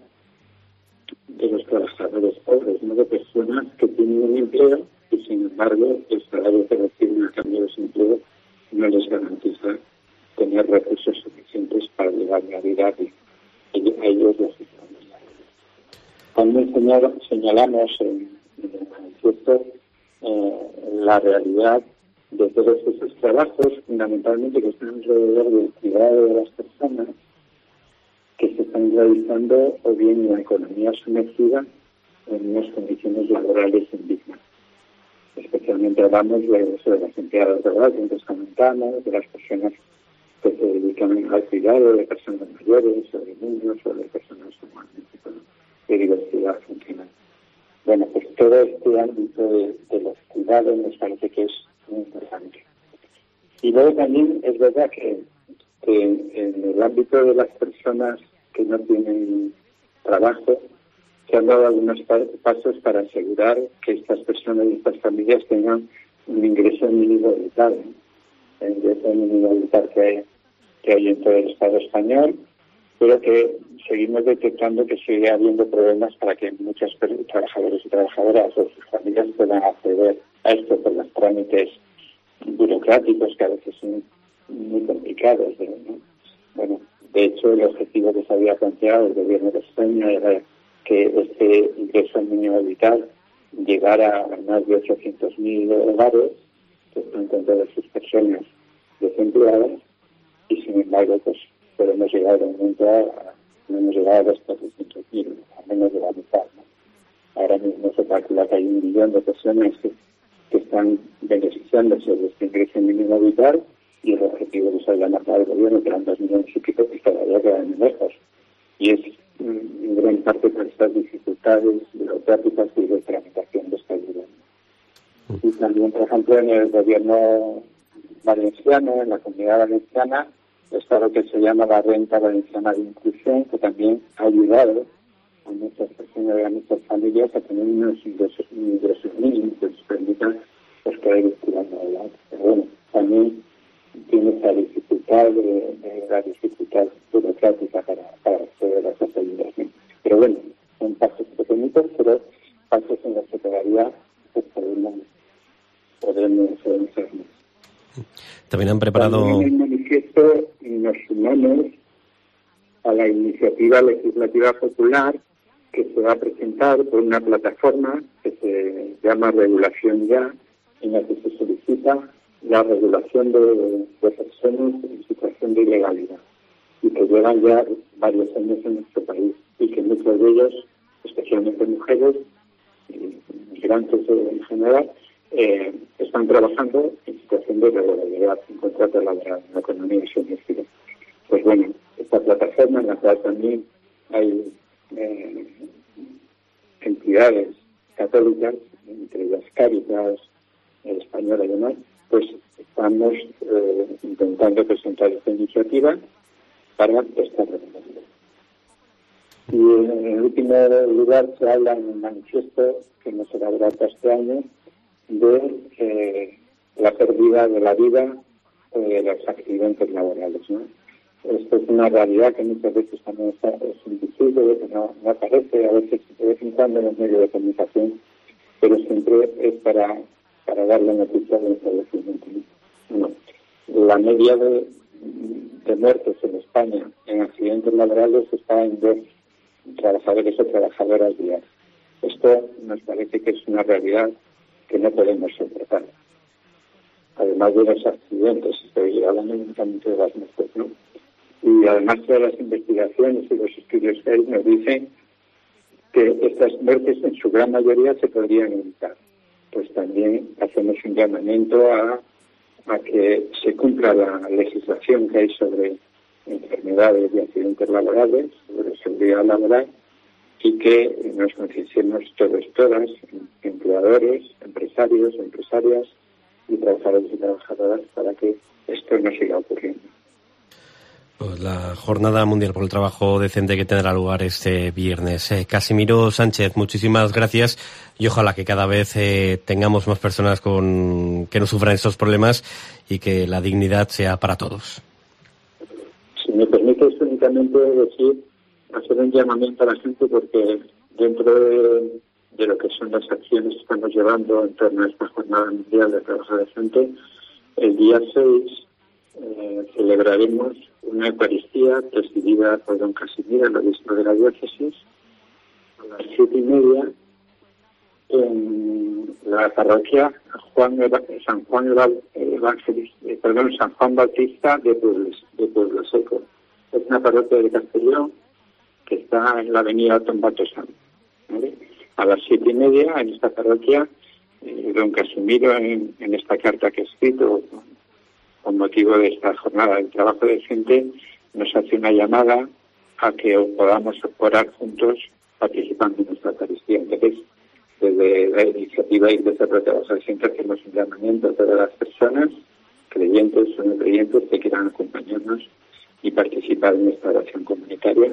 de los trabajadores pobres, no de personas que tienen un empleo y sin embargo el salario que reciben a cambio de ese empleo no les garantiza tener recursos suficientes para llevar la vida y a ellos los familias. También señalamos en, en el manifiesto eh, la realidad de todos esos trabajos, fundamentalmente que están alrededor del cuidado de las personas, que se están realizando o bien en la economía sumergida en unas condiciones laborales indignas. Especialmente hablamos de, eso, de las empleadas de hogar, que antes comentamos, de las personas que se dedican al cuidado de personas mayores, o de niños, o de personas humanamente con de diversidad funcional. Bueno, pues todo este ámbito de, de los cuidados nos parece que es muy importante. Y luego también es verdad que, que en, en el ámbito de las personas que no tienen trabajo, se han dado algunos pa- pasos para asegurar que estas personas y estas familias tengan un ingreso mínimo vital, ¿no? El ingreso mínimo vital que hay, que hay en todo el Estado español, pero que seguimos detectando que sigue habiendo problemas para que muchos trabajadores y trabajadoras o sus familias puedan acceder a esto por los trámites burocráticos que a veces son muy complicados, ¿no? Bueno, de hecho, el objetivo que se había planteado el gobierno de España era que este ingreso mínimo vital llegara a más de ochocientos mil hogares que están con todas sus personas desempleadas, y sin embargo, pues podemos llegar de momento a, no hemos llegado hasta trescientos mil, a menos de la mitad, ¿no? Ahora mismo se calcula que hay un millón de personas que, que están beneficiándose de este ingreso mínimo vital, y el objetivo que se había marcado el gobierno, que eran dos millones y pico, que todavía quedan muy lejos. Y es en gran parte por estas dificultades burocráticas y de tramitación de esta ayuda. Y también, por ejemplo, en el gobierno valenciano, en la Comunidad Valenciana, está lo que se llama la Renta Valenciana de Inclusión, que también ha ayudado a muchas personas y a muchas familias a tener unos ingresos, ingresos mínimos que les permitan pues, poder ir tirando adelante. Pero bueno, también tiene esa dificultad, de, de la dificultad burocrática para, para acceder a esas ayudas. ¿No? Pero bueno, son pasos pequeñitos, pero pasos en los que todavía pues, podemos, podemos hacer más. También han preparado... También manifiesto nos sumamos a la iniciativa legislativa popular que se va a presentar por una plataforma que se llama Regulación Ya, en la que se solicita la regulación de, de personas en situación de ilegalidad y que llevan ya varios años en nuestro país y que muchos de ellos, especialmente mujeres y migrantes en general, eh, están trabajando en situación de irregularidad, en contrato laboral, en la economía sumergida. Pues bueno, esta plataforma en la cual también hay eh, entidades católicas, entre ellas Cáritas, el Español y demás, pues estamos eh, intentando presentar esta iniciativa para esta regulación. Y en último lugar se habla en el manifiesto que nos elaborado este año de eh, la pérdida de la vida o de los accidentes laborales, ¿no? Esto es una realidad que muchas veces también está, es invisible, que no, no aparece a veces de vez en cuando en los medios de comunicación, pero siempre es para, para dar la noticia del establecimiento. Bueno, la media de, de muertes en España en accidentes laborales está en dos trabajadores o trabajadoras diarias. Esto nos parece que es una realidad que no podemos soportar. Además de los accidentes, estoy hablando únicamente de las muertes, ¿no? Y además todas las investigaciones y los estudios que hay nos dicen que estas muertes en su gran mayoría se podrían evitar. Pues también hacemos un llamamiento a, a que se cumpla la legislación que hay sobre enfermedades y accidentes laborales, sobre seguridad laboral, y que nos concienciemos todos, todas, empleadores, empresarios, empresarias y trabajadores y trabajadoras para que esto no siga ocurriendo. Pues la Jornada Mundial por el Trabajo Decente que tendrá lugar este viernes. Eh, Casimiro Sánchez, muchísimas gracias y ojalá que cada vez eh, tengamos más personas con que no sufran estos problemas y que la dignidad sea para todos. Si me permites únicamente decir, hacer un llamamiento a la gente porque dentro de, de lo que son las acciones que estamos llevando en torno a esta Jornada Mundial de Trabajo Decente, el día seis eh, celebraremos una Eucaristía presidida por don Casimiro, el obispo de la diócesis, a las siete y media en la parroquia Juan Eva, San Juan Evangelista, eh, perdón, San Juan Bautista de Pueblo, de Pueblo Seco. Es una parroquia de Castellón que está en la avenida Tombato San. ¿Vale? A las siete y media en esta parroquia, eh, don Casimiro en, en esta carta que ha escrito con motivo de esta jornada del trabajo decente, nos hace una llamada a que podamos orar juntos participando en nuestra Eucaristía. Entonces, desde la iniciativa Iglesia por el Trabajo Decente hacemos un llamamiento a todas las personas, creyentes o no creyentes, que quieran acompañarnos y participar en esta oración comunitaria.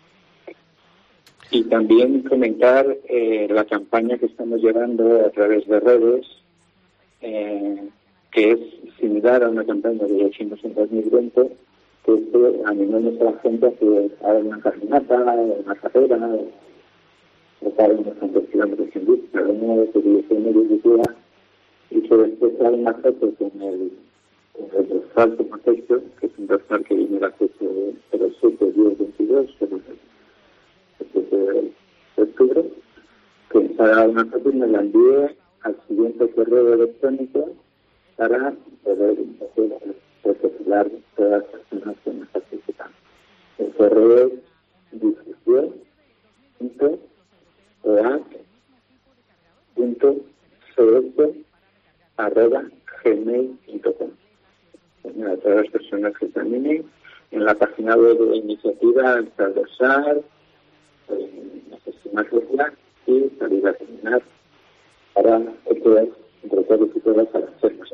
Y también comentar eh, la campaña que estamos llevando a través de redes, eh, que es similar a una campaña que ya hicimos en dos mil veinte, que es que animemos a la gente a que haga una caminata, una carrera, o para unos cuantos kilómetros en bici, cada uno de su dirección dirigida, y que después haga una foto con el, con el dorsal como texto, que es un dorsal que viene la fecha de cero siete diez veintidós, que es el siete de octubre, que nos haga una foto y me la envíe al siguiente correo electrónico para poder recopilar todas las personas que nos participan. El correo es difusión punto o a c punto c s arroba gmail punto com. A todas las personas que se animen, en la página web de la iniciativa está el dorsal, necesitar reglas y salir a caminar para que todas, entre todos y todas, a las personas.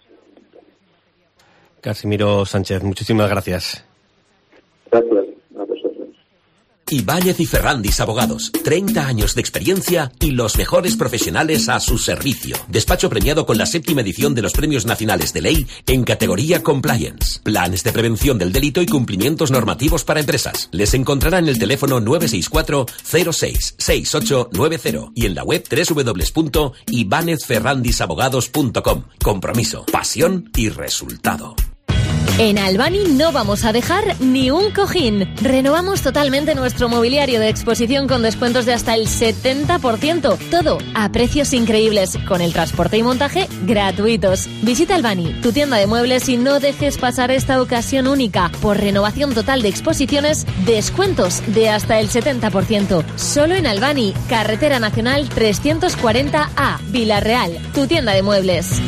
Casimiro Sánchez, muchísimas gracias. Gracias a vosotros. Ibáñez y Ferrandis Abogados, treinta años de experiencia y los mejores profesionales a su servicio. Despacho premiado con la séptima edición de los Premios Nacionales de Ley en categoría Compliance. Planes de prevención del delito y cumplimientos normativos para empresas. Les encontrará en el teléfono nueve seis cuatro cero seis seis ocho nueve cero y en la web doble u doble u doble u punto ibánez ferrandis abogados punto com. Compromiso, pasión y resultado. En Albany no vamos a dejar ni un cojín. Renovamos totalmente nuestro mobiliario de exposición con descuentos de hasta el setenta por ciento. Todo a precios increíbles, con el transporte y montaje gratuitos. Visita Albany, tu tienda de muebles, y no dejes pasar esta ocasión única. Por renovación total de exposiciones, descuentos de hasta el setenta por ciento. Solo en Albany, Carretera Nacional trescientos cuarenta A, Vila-real, tu tienda de muebles.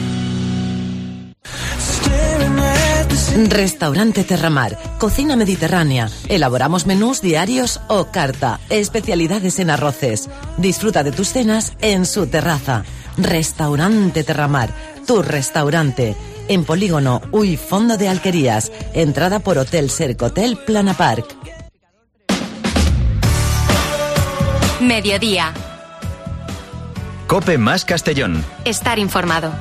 Restaurante Terramar, cocina mediterránea. Elaboramos menús diarios o carta, especialidades en arroces. Disfruta de tus cenas en su terraza. Restaurante Terramar, tu restaurante. En Polígono Uy Fondo de Alquerías. Entrada por Hotel Sercotel Plana Park. Mediodía. Cope más Castellón. Estar informado.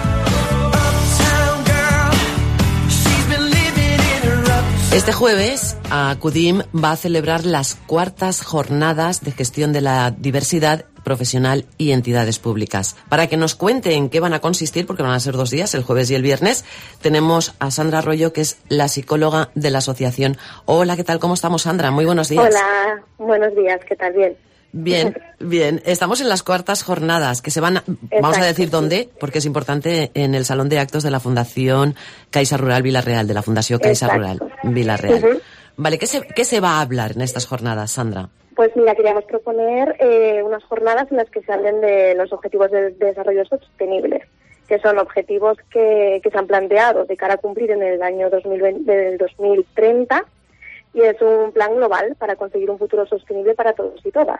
Este jueves, ACUDIM va a celebrar las cuartas jornadas de gestión de la diversidad profesional y entidades públicas. Para que nos cuente en qué van a consistir, porque van a ser dos días, el jueves y el viernes, tenemos a Sandra Arroyo, que es la psicóloga de la asociación. Hola, ¿qué tal? ¿Cómo estamos, Sandra? Muy buenos días. Hola, buenos días, ¿qué tal? Bien. Bien, bien. Estamos en las cuartas jornadas, que se van, a, vamos a decir dónde, porque es importante, en el Salón de Actos de la Fundación Caixa Rural Vila-real, de la Fundación Caixa Rural Vila-real. Uh-huh. Vale, ¿qué se, ¿qué se va a hablar en estas jornadas, Sandra? Pues mira, queríamos proponer eh, unas jornadas en las que se hablen de los objetivos de, de desarrollo sostenible, que son objetivos que, que se han planteado de cara a cumplir en el año dos mil veinte, del dos mil treinta, y es un plan global para conseguir un futuro sostenible para todos y todas.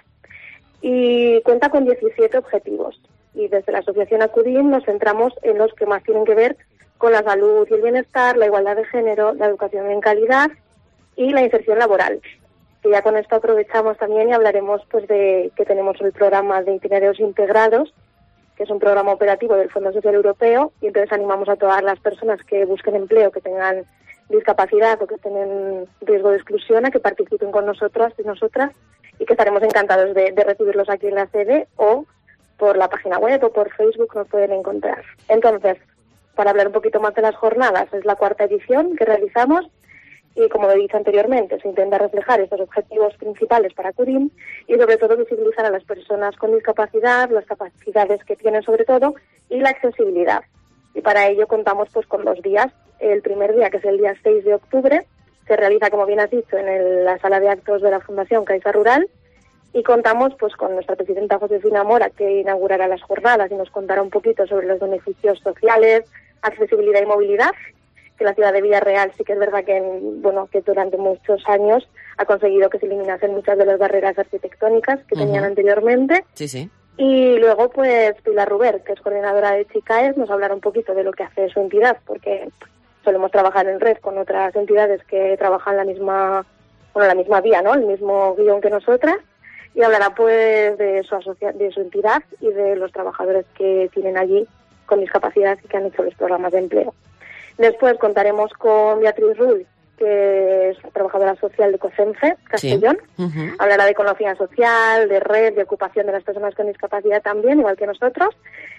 Y cuenta con diecisiete objetivos. Y desde la asociación ACUDIM nos centramos en los que más tienen que ver con la salud y el bienestar, la igualdad de género, la educación en calidad y la inserción laboral. Que ya con esto aprovechamos también y hablaremos pues de que tenemos el programa de itinerarios integrados, que es un programa operativo del Fondo Social Europeo, y entonces animamos a todas las personas que busquen empleo, que tengan discapacidad o que tienen riesgo de exclusión, a que participen con nosotros y nosotras, y que estaremos encantados de, de recibirlos aquí en la sede, o por la página web o por Facebook nos pueden encontrar. Entonces, para hablar un poquito más de las jornadas, es la cuarta edición que realizamos, y como he dicho anteriormente, se intenta reflejar estos objetivos principales para ACUDIM y sobre todo visibilizar a las personas con discapacidad, las capacidades que tienen sobre todo, y la accesibilidad. Y para ello contamos pues con dos días. El primer día, que es el día seis de octubre, se realiza, como bien has dicho, en el, la sala de actos de la Fundación Caixa Rural, y contamos pues con nuestra presidenta Josefina Mora, que inaugurará las jornadas y nos contará un poquito sobre los beneficios sociales, accesibilidad y movilidad, que la ciudad de Vila-real sí que es verdad que, bueno, que durante muchos años ha conseguido que se eliminasen muchas de las barreras arquitectónicas que uh-huh. tenían anteriormente. Sí, sí. Y luego, pues, Pilar Ruber, que es coordinadora de Chicaes, nos hablará un poquito de lo que hace su entidad, porque solemos trabajar en red con otras entidades que trabajan la misma, bueno, la misma vía, ¿no? El mismo guión que nosotras, y hablará, pues, de su asocia- de su entidad y de los trabajadores que tienen allí con discapacidad y que han hecho los programas de empleo. Después contaremos con Beatriz Rull, que es trabajadora social de COSENFE, Castellón. Sí. Uh-huh. Hablará de economía social, de red, de ocupación de las personas con discapacidad también, igual que nosotros.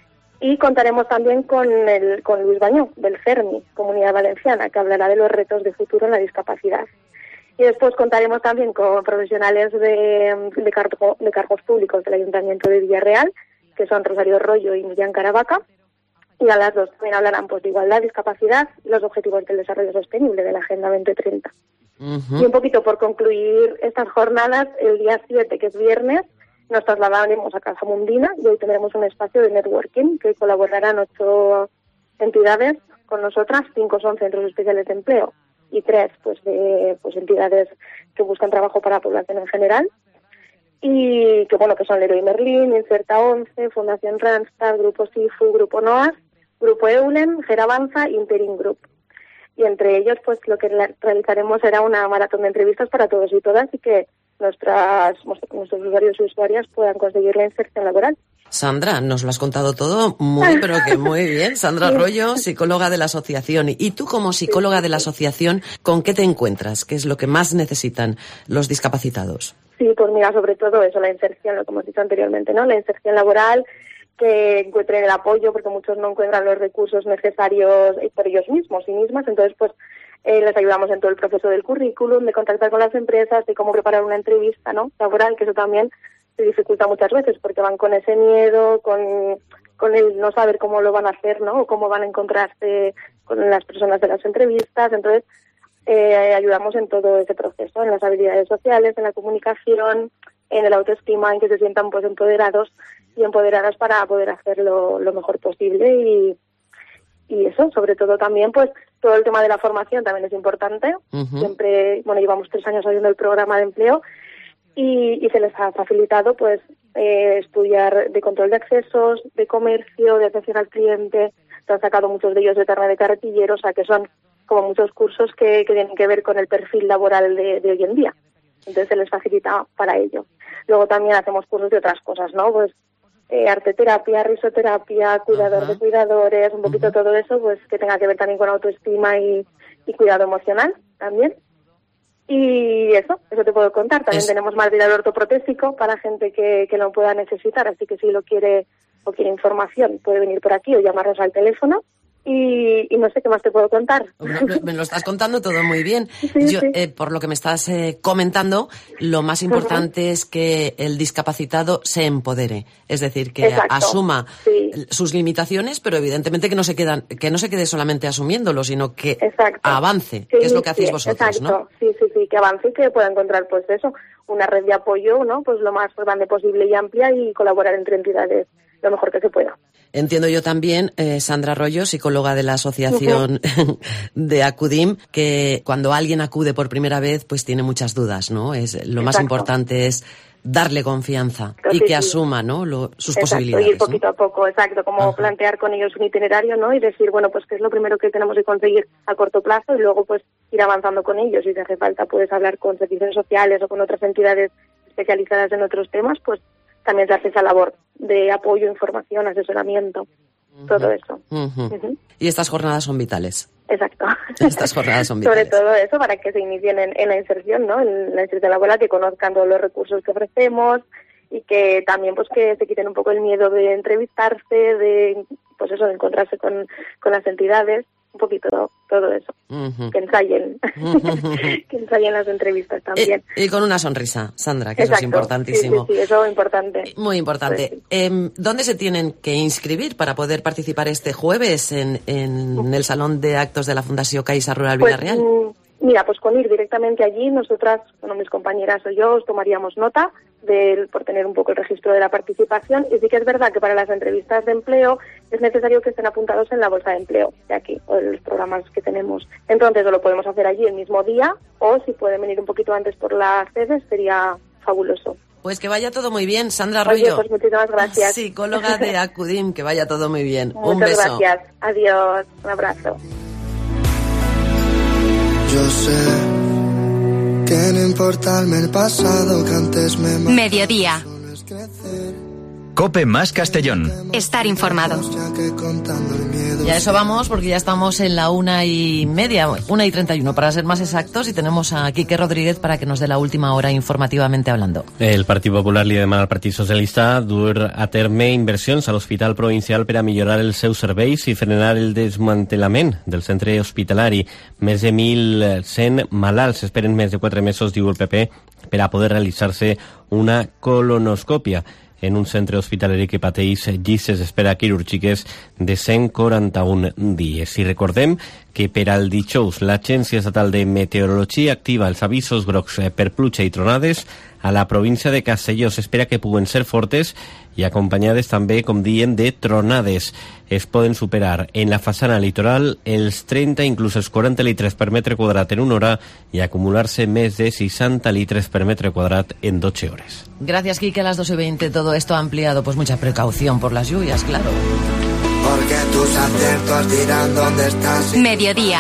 Y contaremos también con el con Luis Bañó, del CERMI, Comunidad Valenciana, que hablará de los retos de futuro en la discapacidad. Y después contaremos también con profesionales de, de, cargo, de cargos públicos del Ayuntamiento de Vila-real, que son Rosario Rollo y Millán Caravaca. Y a las dos también hablarán pues, de igualdad, discapacidad y los objetivos del desarrollo sostenible de la Agenda veinte treinta. Uh-huh. Y un poquito por concluir estas jornadas, el día siete, que es viernes, nos trasladaremos a Casa Mundina y hoy tendremos un espacio de networking que colaborarán ocho entidades con nosotras. Cinco son centros especiales de empleo y tres pues de pues entidades que buscan trabajo para la población en general. Y que bueno, que son Leroy Merlin, Inserta once, Fundación Randstad, Grupo SIFU, Grupo NOAS, Grupo EULEN, Geravanza, Interim Group. Y entre ellos, pues lo que realizaremos será una maratón de entrevistas para todos y todas, y que nuestras, nuestros usuarios y usuarias puedan conseguir la inserción laboral. Sandra, nos lo has contado todo muy, pero que muy bien. Sandra Arroyo, psicóloga de la asociación. Y tú, como psicóloga de la asociación, ¿con qué te encuentras? ¿Qué es lo que más necesitan los discapacitados? Sí, pues mira, sobre todo eso, la inserción, lo que hemos dicho anteriormente, ¿no? La inserción laboral, que encuentren el apoyo, porque muchos no encuentran los recursos necesarios por ellos mismos y mismas. Entonces, pues, Eh, les ayudamos en todo el proceso del currículum, de contactar con las empresas, de cómo preparar una entrevista, ¿no?, laboral, que eso también se dificulta muchas veces porque van con ese miedo, con, con el no saber cómo lo van a hacer, ¿no?, o cómo van a encontrarse con las personas de las entrevistas. Entonces, eh, ayudamos en todo ese proceso, en las habilidades sociales, en la comunicación, en el autoestima, en que se sientan pues empoderados y empoderadas para poder hacerlo lo mejor posible. Y, y eso, sobre todo también, pues todo el tema de la formación también es importante. Uh-huh. Siempre, bueno, llevamos tres años haciendo el programa de empleo y, y se les ha facilitado pues eh, estudiar de control de accesos, de comercio, de atención al cliente. Se han sacado muchos de ellos de carnet de carretillero, o sea que son como muchos cursos que, que tienen que ver con el perfil laboral de, de hoy en día. Entonces se les facilita para ello. Luego también hacemos cursos de otras cosas, ¿no? Pues eh, arteterapia, risoterapia, cuidador uh-huh. de cuidadores, un poquito uh-huh. todo eso, pues que tenga que ver también con autoestima y, y cuidado emocional también. Y eso, eso te puedo contar. También es... tenemos material ortoprotésico para gente que, que lo pueda necesitar, así que si lo quiere o quiere información puede venir por aquí o llamarnos al teléfono. Y, y no sé qué más te puedo contar. Me lo estás contando todo muy bien. Sí, Yo, sí. Eh, por lo que me estás eh, comentando, lo más importante uh-huh. es que el discapacitado se empodere. Es decir, que Exacto. asuma sí. sus limitaciones, pero evidentemente que no se quedan, que no se quede solamente asumiéndolo, sino que Exacto. avance, sí, que es lo que hacéis sí, vosotros, Exacto. ¿no? Sí, sí, sí, que avance y que pueda encontrar, pues eso, una red de apoyo, ¿no? Pues lo más grande posible y amplia y colaborar entre entidades lo mejor que se pueda. Entiendo yo también, eh, Sandra Arroyo, psicóloga de la asociación uh-huh. de Acudim, que cuando alguien acude por primera vez, pues tiene muchas dudas, ¿no? Es lo Exacto. más importante es darle confianza Pero y sí, que sí. asuma, ¿no?, lo, sus exacto, posibilidades. Ir poquito ¿no? a poco, exacto, como Ajá. plantear con ellos un itinerario, ¿no? Y decir, bueno, pues qué es lo primero que tenemos que conseguir a corto plazo y luego pues ir avanzando con ellos. Y si hace falta puedes hablar con servicios sociales o con otras entidades especializadas en otros temas, pues también se hace esa labor de apoyo, información, asesoramiento, uh-huh. todo eso. Uh-huh. Uh-huh. Y estas jornadas son vitales. Exacto. Estas jornadas son vitales. Sobre todo eso, para que se inicien en, en la inserción, ¿no? En la inserción laboral, que conozcan todos los recursos que ofrecemos y que también pues que se quiten un poco el miedo de entrevistarse, de pues eso, de encontrarse con, con las entidades. Un poquito todo, todo eso. Uh-huh. Que ensayen. Uh-huh. que ensayen las entrevistas también. Y, y con una sonrisa, Sandra, que Exacto. eso es importantísimo. Sí, sí, sí, eso es importante. Muy importante. Pues, sí. eh, ¿Dónde se tienen que inscribir para poder participar este jueves en, en uh-huh. el Salón de Actos de la Fundación Caixa Rural pues, Villarreal? Mm, mira, pues con ir directamente allí, nosotras, bueno, mis compañeras o yo, os tomaríamos nota de, por tener un poco el registro de la participación. Y sí que es verdad que para las entrevistas de empleo es necesario que estén apuntados en la bolsa de empleo de aquí, o en los programas que tenemos. Entonces, o lo podemos hacer allí el mismo día, o si pueden venir un poquito antes por las sedes, sería fabuloso. Pues que vaya todo muy bien, Sandra Arroyo. Oye, pues muchísimas gracias. Psicóloga de Acudim, que vaya todo muy bien. Muchas un beso. gracias. Adiós. Un abrazo. Yo sé que no importarme el pasado, que antes me... Mediodía. COPE más Castellón. Estar informado. Y a eso vamos, porque ya estamos en la una y media, una y treinta y uno para ser más exactos, y tenemos a Quique Rodríguez para que nos dé la última hora informativamente hablando. El Partit Popular li demana al Partit Socialista dur a terme inversions a l'Hospital Provincial per a millorar els seus serveis i frenar el desmantelament del centre hospitalari. Més de mil cent malalts esperen més de quatre mesos, diu el P P, per a poder realitzar-se una colonoscòpia en un centre hospitalari que pateix llistes d'espera quirúrgiques de cent quaranta-un dies. I recordem que per al dijous l'Agència Estatal de Meteorologia activa els avisos grocs per pluja i tronades a la província de Castelló. S'espera que puguen ser fortes i acompanyades també, com diem, de tronades. Es poden superar en la façana litoral els trenta, inclús els quaranta litres per metre quadrat en una hora i acumular-se més de seixanta litres per metre quadrat en dotze hores. Gracias, Quique. A las dos y veinte todo esto ampliado. Pues mucha precaución por las lluvias, claro. Porque tus aciertos dirán dónde estás. Mediodía.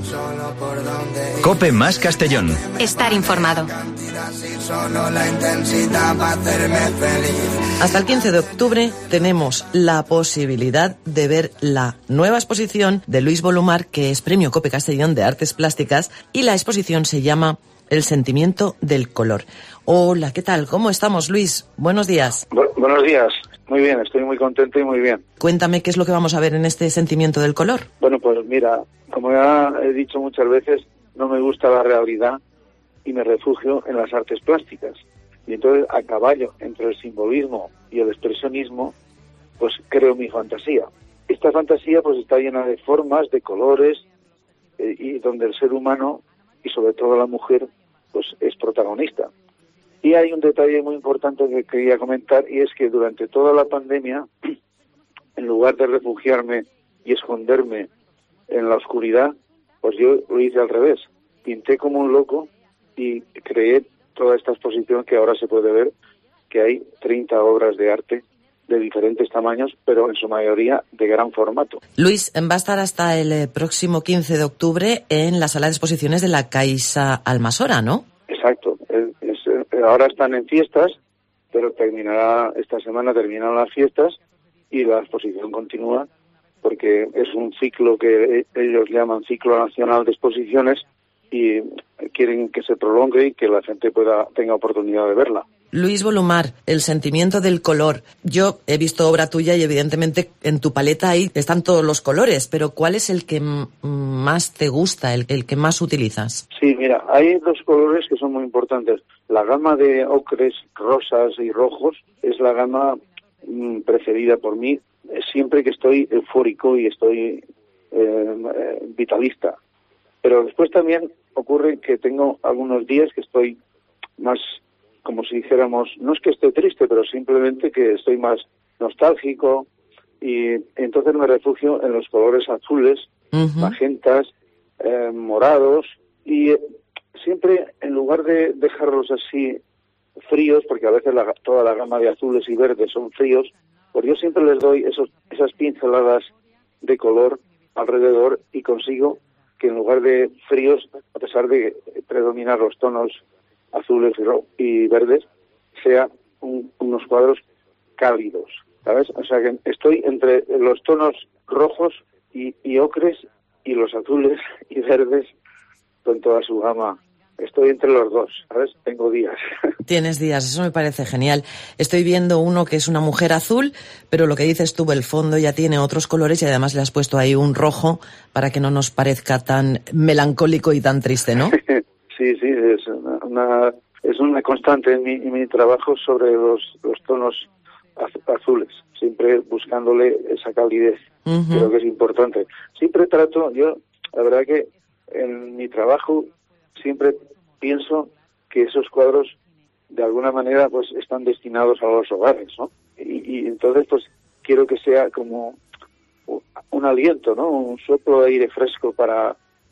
COPE más Castellón. Estar informado. Solo la intensidad va a hacerme feliz. Hasta el quince de octubre tenemos la posibilidad de ver la nueva exposición de Luis Bolumar, que es Premio COPE Castellón de Artes Plásticas, y la exposición se llama El sentimiento del color. Hola, ¿qué tal? ¿Cómo estamos, Luis? Buenos días. Bu- buenos días. Muy bien, estoy muy contento y muy bien. Cuéntame qué es lo que vamos a ver en este sentimiento del color. Bueno, pues mira, como ya he dicho muchas veces, no me gusta la realidad y me refugio en las artes plásticas. Y entonces, a caballo entre el simbolismo y el expresionismo, pues creo mi fantasía. Esta fantasía pues está llena de formas, de colores, eh, y donde el ser humano, y sobre todo la mujer, pues es protagonista. Y hay un detalle muy importante que quería comentar, y es que durante toda la pandemia, en lugar de refugiarme y esconderme en la oscuridad, pues yo lo hice al revés. Pinté como un loco y creé toda esta exposición que ahora se puede ver, que hay treinta obras de arte de diferentes tamaños, pero en su mayoría de gran formato. Luis, va a estar hasta el eh, próximo quince de octubre en la sala de exposiciones de la Caixa Almasora, ¿no? Exacto. Es, es, ahora están en fiestas, pero terminará esta semana, terminan las fiestas y la exposición continúa, porque es un ciclo que ellos llaman ciclo nacional de exposiciones y quieren que se prolongue y que la gente pueda tenga oportunidad de verla. Luis Bolumar, el sentimiento del color. Yo he visto obra tuya y evidentemente en tu paleta ahí están todos los colores, pero ¿cuál es el que m- más te gusta, el, el que más utilizas? Sí, mira, hay dos colores que son muy importantes. La gama de ocres, rosas y rojos es la gama mm, preferida por mí siempre que estoy eufórico y estoy eh, vitalista. Pero después también ocurre que tengo algunos días que estoy más, como si dijéramos, no es que esté triste, pero simplemente que estoy más nostálgico y entonces me refugio en los colores azules, uh-huh. magentas, eh, morados y siempre en lugar de dejarlos así fríos, porque a veces la, toda la gama de azules y verdes son fríos, pues yo siempre les doy esos, esas pinceladas de color alrededor y consigo que en lugar de fríos, a pesar de predominar los tonos azules y, ro- y verdes, sea un, unos cuadros cálidos, ¿sabes? O sea que estoy entre los tonos rojos y, y ocres y los azules y verdes con toda su gama. Estoy entre los dos, ¿sabes? Tengo días. Tienes días, eso me parece genial. Estoy viendo uno que es una mujer azul, pero lo que dices tú, el fondo ya tiene otros colores y además le has puesto ahí un rojo para que no nos parezca tan melancólico y tan triste, ¿no? Sí, sí, es una, una es una constante en mi, en mi trabajo sobre los, los tonos az- azules, siempre buscándole esa calidez. Uh-huh. Creo que es importante. Siempre trato, yo, la verdad que en mi trabajo siempre pienso que esos cuadros de alguna manera pues están destinados a los hogares, ¿no? Y, y entonces pues quiero que sea como un aliento, ¿no? Un soplo de aire fresco para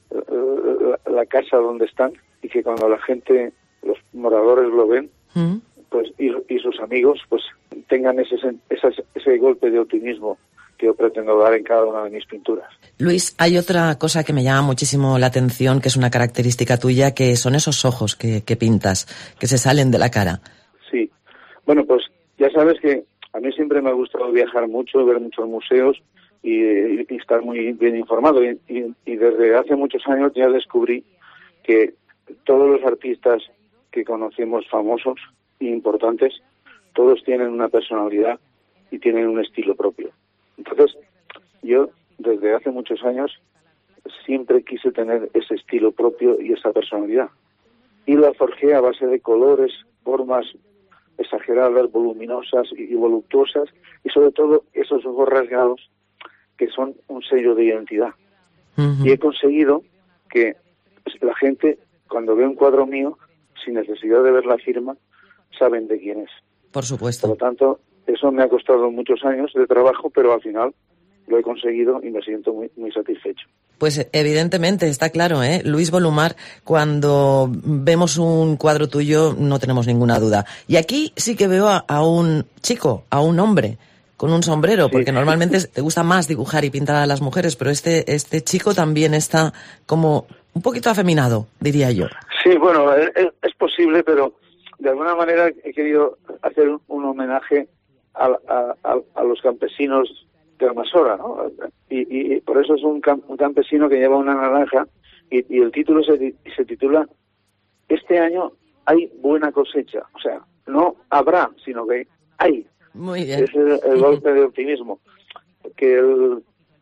uh, la, la casa donde están y que cuando la gente, los moradores lo ven, ¿Mm? pues y, y sus amigos pues tengan ese, ese ese golpe de optimismo que yo pretendo dar en cada una de mis pinturas. Luis, hay otra cosa que me llama muchísimo la atención, que es una característica tuya, que son esos ojos que, que pintas, que se salen de la cara. Sí. Bueno, pues ya sabes que a mí siempre me ha gustado viajar mucho, ver muchos museos y, y, y estar muy bien informado. Y, y, y desde hace muchos años ya descubrí que todos los artistas que conocemos famosos e importantes, todos tienen una personalidad y tienen un estilo propio. Entonces, yo desde hace muchos años siempre quise tener ese estilo propio y esa personalidad. Y la forjé a base de colores, formas exageradas, voluminosas y voluptuosas, y sobre todo esos ojos rasgados que son un sello de identidad. Uh-huh. Y he conseguido que la gente, cuando ve un cuadro mío, sin necesidad de ver la firma, saben de quién es. Por supuesto. Por lo tanto, eso me ha costado muchos años de trabajo, pero al final lo he conseguido y me siento muy, muy satisfecho. Pues evidentemente, está claro, ¿eh? Luis Bolumar, cuando vemos un cuadro tuyo no tenemos ninguna duda. Y aquí sí que veo a, a un chico, a un hombre, con un sombrero, sí. Porque normalmente te gusta más dibujar y pintar a las mujeres, pero este, este chico también está como un poquito afeminado, diría yo. Sí, bueno, es, es posible, pero de alguna manera he querido hacer un, un homenaje A, a, a los campesinos de Almasora, ¿no? Y, y por eso es un, camp, un campesino que lleva una naranja y, y el título se, se titula Este año hay buena cosecha. O sea, no habrá, sino que hay. Muy bien. Es el, el golpe de optimismo. Que el,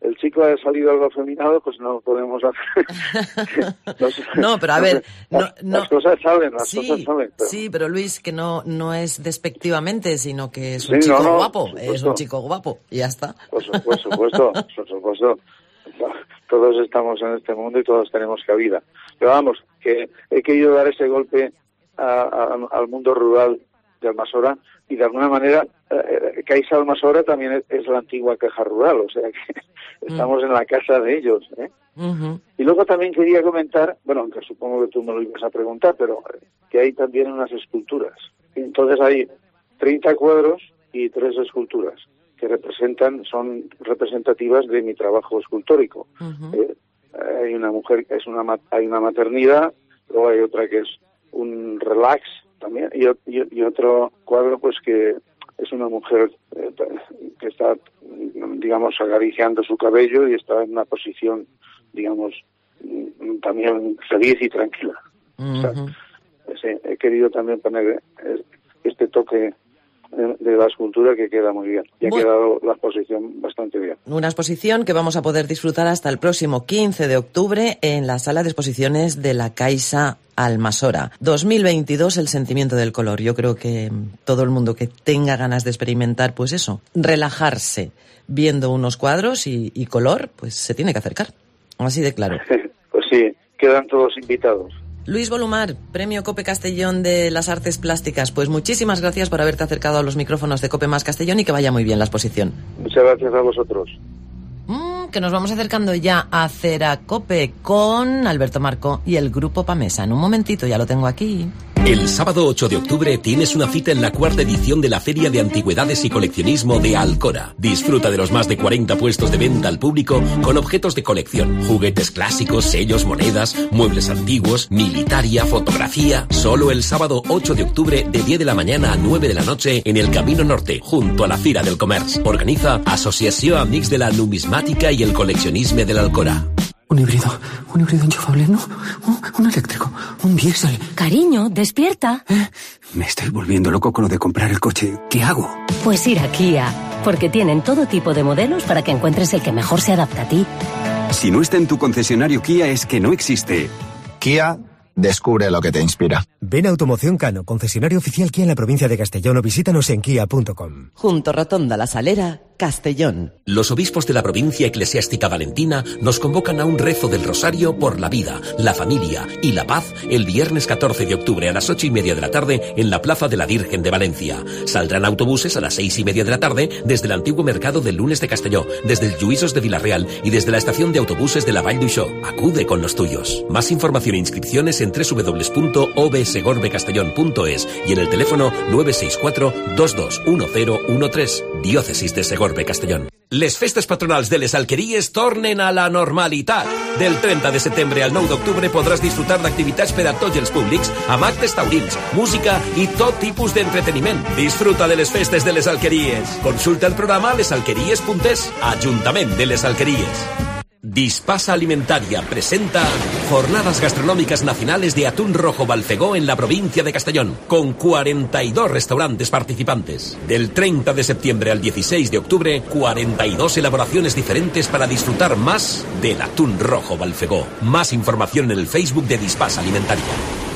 el chico ha salido algo afeminado, pues no podemos hacer. Los, no, pero a ver, no, no, las cosas salen, las sí, cosas salen. Pero... Sí, pero Luis, que no no es despectivamente, sino que es Sí, un chico no, no, guapo, por es un supuesto. chico guapo, y ya está. Por supuesto, por supuesto, por supuesto. Todos estamos en este mundo y todos tenemos cabida. Pero vamos, que he querido dar ese golpe a, a, al mundo rural de Almasora, y de alguna manera eh, Caixa Almasora también es, es la antigua caja rural, o sea que estamos en la casa de ellos, ¿eh? Uh-huh. Y luego también quería comentar, bueno, aunque supongo que tú me lo ibas a preguntar, pero que hay también unas esculturas. Entonces hay treinta cuadros y tres esculturas que representan, son representativas de mi trabajo escultórico. Uh-huh. Eh, hay una mujer, es una hay una maternidad, luego hay otra que es un relax también, y, y, y otro cuadro pues que es una mujer eh, que está, digamos, acariciando su cabello y está en una posición, digamos, también feliz y tranquila. Uh-huh. O sea, sí, he querido también poner este toque de la escultura que queda muy bien. Y ha bueno, quedado la exposición bastante bien. Una exposición que vamos a poder disfrutar hasta el próximo quince de octubre en la sala de exposiciones de la Caixa Almasora. dos mil veintidós, el sentimiento del color. Yo creo que todo el mundo que tenga ganas de experimentar, pues eso, relajarse viendo unos cuadros y, y color, pues se tiene que acercar. Así de claro. Pues sí, quedan todos invitados. Luis Bolumar, Premio COPE Castellón de las Artes Plásticas. Pues muchísimas gracias por haberte acercado a los micrófonos de COPE más Castellón y que vaya muy bien la exposición. Muchas gracias a vosotros. Mm, que nos vamos acercando ya a Ceracope con Alberto Marco y el Grupo Pamesa. En un momentito, ya lo tengo aquí. El sábado ocho de octubre tienes una cita en la cuarta edición de la Feria de Antigüedades y Coleccionismo de Alcora. Disfruta de los más de cuarenta puestos de venta al público con objetos de colección, juguetes clásicos, sellos, monedas, muebles antiguos, militaria, fotografía. Solo el sábado ocho de octubre de diez de la mañana a nueve de la noche en el Camino Norte, junto a la Fira del Comerç. Organiza Asociació Amics de la Numismàtica y el Coleccionisme de l'Alcora. Un híbrido, un híbrido enchufable, no, un, un eléctrico, un diésel. Cariño, despierta. ¿Eh? Me estoy volviendo loco con lo de comprar el coche. ¿Qué hago? Pues ir a Kia, porque tienen todo tipo de modelos para que encuentres el que mejor se adapta a ti. Si no está en tu concesionario Kia es que no existe. Kia, descubre lo que te inspira. Ven a Automoción Cano, concesionario oficial Kia en la provincia de Castellón, o visítanos en kia punto com. Junto Rotonda La Salera, Castellón. Los obispos de la provincia eclesiástica valentina nos convocan a un rezo del rosario por la vida, la familia y la paz el viernes catorce de octubre a las ocho y media de la tarde en la Plaza de la Virgen de Valencia. Saldrán autobuses a las seis y media de la tarde desde el antiguo mercado del Lunes de Castelló, desde el Lluïsos de Villarreal y desde la estación de autobuses de la Vall d'Uixó. Acude con los tuyos. Más información e inscripciones en doble u doble u doble u punto o b segorbe castellón punto es y en el teléfono nueve seis cuatro dos dos uno cero uno tres. Diócesis de Segorbe Castellón. Les festes patronals de les Alqueries tornen a la normalitat. Del trenta de setembre al nou d'octubre podràs disfrutar d'activitats per a tots els públics, amb actes taurins, música i tot tipus d'entreteniment. Disfruta de les festes de les Alqueries. Consulta el programa a les alqueries punt es. Ajuntament de les Alqueries. Dispasa Alimentaria presenta Jornadas Gastronómicas Nacionales de Atún Rojo Balfegó en la provincia de Castellón, con cuarenta y dos restaurantes participantes. Del treinta de septiembre al dieciséis de octubre, cuarenta y dos elaboraciones diferentes para disfrutar más del atún rojo Balfegó. Más información en el Facebook de Dispasa Alimentaria.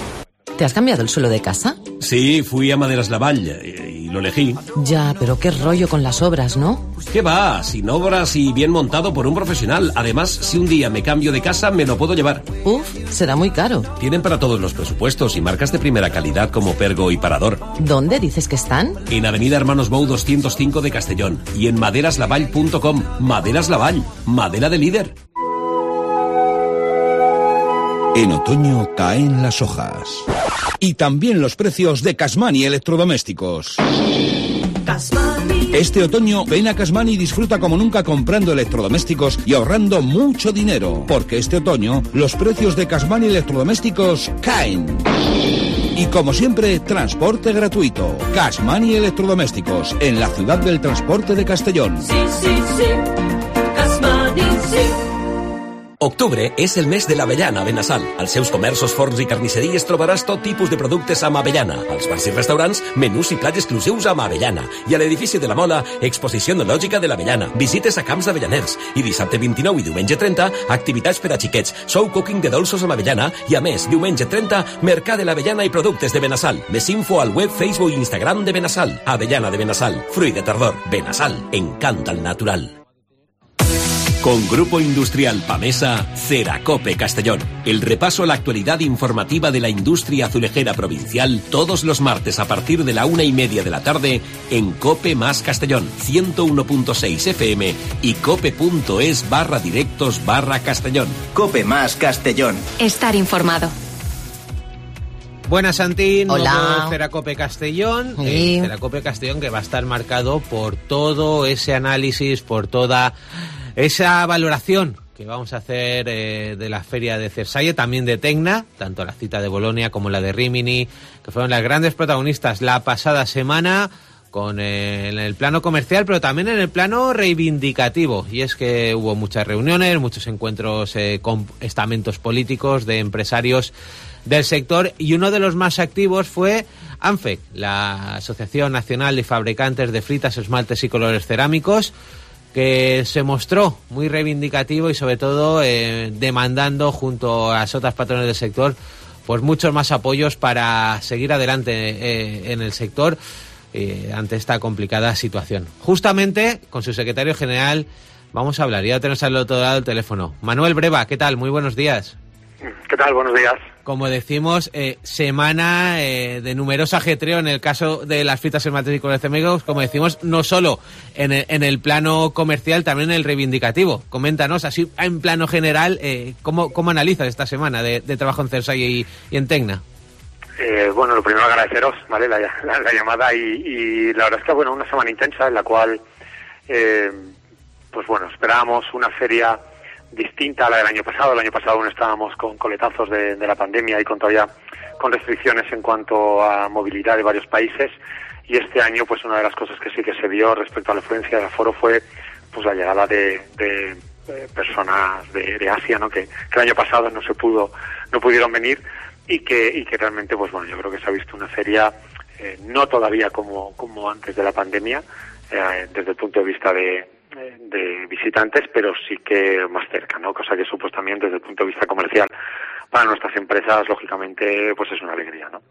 ¿Te has cambiado el suelo de casa? Sí, fui a Maderas Lavall y lo elegí. Ya, pero qué rollo con las obras, ¿no? ¿Qué va? Sin obras y bien montado por un profesional. Además, si un día me cambio de casa, me lo puedo llevar. Uf, será muy caro. Tienen para todos los presupuestos y marcas de primera calidad como Pergo y Parador. ¿Dónde dices que están? En Avenida Hermanos Bou doscientos cinco de Castellón y en maderas lavall punto com. Maderas Lavall, madera de líder. En otoño caen las hojas. Y también los precios de Casmani Electrodomésticos. Este otoño ven a Casmani y disfruta como nunca comprando electrodomésticos y ahorrando mucho dinero. Porque este otoño los precios de Casmani Electrodomésticos caen. Y como siempre, transporte gratuito. Casmani Electrodomésticos, en la ciudad del transporte de Castellón. Sí, sí, sí. Casmani, sí. Octubre és el mes de l'avellana a Benassal. Als seus comerços, forns i carnisseries trobaràs tot tipus de productes amb avellana. Als bars i restaurants, menús i plats exclusius amb avellana. I a l'edifici de la Mola, exposició enològica de l'avellana, visites a camps d'avellaners. I dissabte vint-i-nou i diumenge trenta, activitats per a xiquets, show cooking de dolços amb avellana i, a més, diumenge trenta, mercat de l'avellana i productes de Benassal. Més info al web, Facebook i Instagram de Benassal. Avellana de Benassal, fruit de tardor. Benassal, encanta el natural. Con Grupo Industrial Pamesa, Ceracope Castellón. El repaso a la actualidad informativa de la industria azulejera provincial todos los martes a partir de la una y media de la tarde en Cope Más Castellón, ciento uno punto seis F M y cope.es barra directos barra Castellón. Cope Más Castellón. Estar informado. Buenas, Santi. Hola. Nuevo Ceracope Castellón. Sí. Eh, Ceracope Castellón que va a estar marcado por todo ese análisis, por toda esa valoración que vamos a hacer eh, de la feria de Cersalle, también de Tecna, tanto la cita de Bolonia como la de Rimini, que fueron las grandes protagonistas la pasada semana, con eh, en el plano comercial, pero también en el plano reivindicativo. Y es que hubo muchas reuniones, muchos encuentros eh, con estamentos políticos, de empresarios del sector, y uno de los más activos fue ANFEC, la Asociación Nacional de Fabricantes de Fritas, Esmaltes y Colores Cerámicos, que se mostró muy reivindicativo y sobre todo eh, demandando junto a las otras patrones del sector pues muchos más apoyos para seguir adelante eh, en el sector eh, ante esta complicada situación. Justamente con su secretario general vamos a hablar, ya tenemos al otro lado del teléfono. Manuel Breva, ¿qué tal? Muy buenos días. ¿Qué tal? Buenos días. Como decimos, eh, semana eh, de numeroso ajetreo en el caso de las fritas, esmaltes y colores cerámicos, como decimos, no solo en el, en el plano comercial, también en el reivindicativo. Coméntanos, así en plano general, eh, ¿cómo, cómo analizas esta semana de, de trabajo en Cersalle y, y en Tecna? Eh, bueno, lo primero agradeceros, ¿vale? La, la, la llamada y, y la verdad es que, bueno, una semana intensa en la cual, eh, pues bueno, esperábamos una feria distinta a la del año pasado. El año pasado aún estábamos con coletazos de, de la pandemia y con todavía con restricciones en cuanto a movilidad de varios países, y este año pues una de las cosas que sí que se vio respecto a la afluencia del aforo fue pues la llegada de, de, de personas de, de Asia, ¿no? que, que el año pasado no se pudo no pudieron venir y que y que realmente pues bueno, yo creo que se ha visto una feria eh, no todavía como como antes de la pandemia eh, desde el punto de vista de de visitantes, pero sí que más cerca, ¿no? Cosa que eso pues también desde el punto de vista comercial para nuestras empresas, lógicamente, pues es una alegría, ¿no?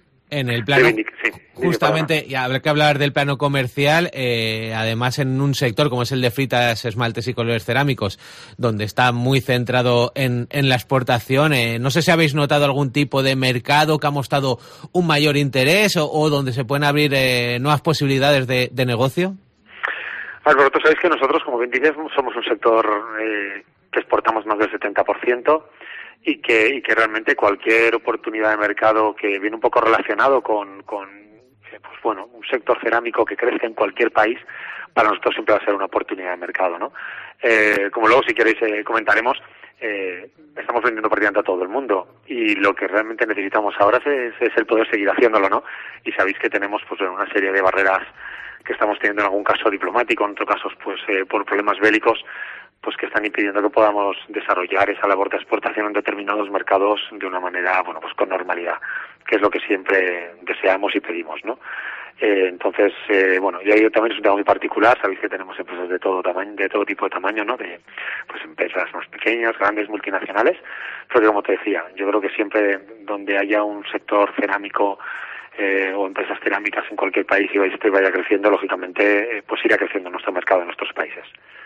En el plano, sí, justamente, y habrá que hablar del plano comercial, eh, además en un sector como es el de fritas, esmaltes y colores cerámicos, donde está muy centrado en, en la exportación. Eh, no sé si habéis notado algún tipo de mercado que ha mostrado un mayor interés o, o donde se pueden abrir eh, nuevas posibilidades de, de negocio. A ver, vosotros sabéis que nosotros, como bien dices, somos un sector eh, que exportamos más del setenta por ciento y que, y que realmente cualquier oportunidad de mercado que viene un poco relacionado con, con eh, pues bueno, un sector cerámico que crezca en cualquier país, para nosotros siempre va a ser una oportunidad de mercado, ¿no? Eh, como luego, si queréis, eh, comentaremos, eh, estamos vendiendo prácticamente a todo el mundo y lo que realmente necesitamos ahora es, es el poder seguir haciéndolo, ¿no? Y sabéis que tenemos pues una serie de barreras que estamos teniendo en algún caso diplomático, en otros casos pues eh, por problemas bélicos, pues que están impidiendo que podamos desarrollar esa labor de exportación en determinados mercados de una manera, bueno, pues con normalidad, que es lo que siempre deseamos y pedimos, ¿no? Eh, entonces, eh, bueno, y ahí también es un tema muy particular. Sabéis que tenemos empresas de todo tamaño, de todo tipo de tamaño, ¿no? De, pues empresas más pequeñas, grandes, multinacionales, pero que, como te decía, yo creo que siempre donde haya un sector cerámico Eh, o empresas cerámicas en cualquier país y vaya, vaya creciendo, lógicamente, eh, pues irá creciendo nuestro mercado en nuestros países.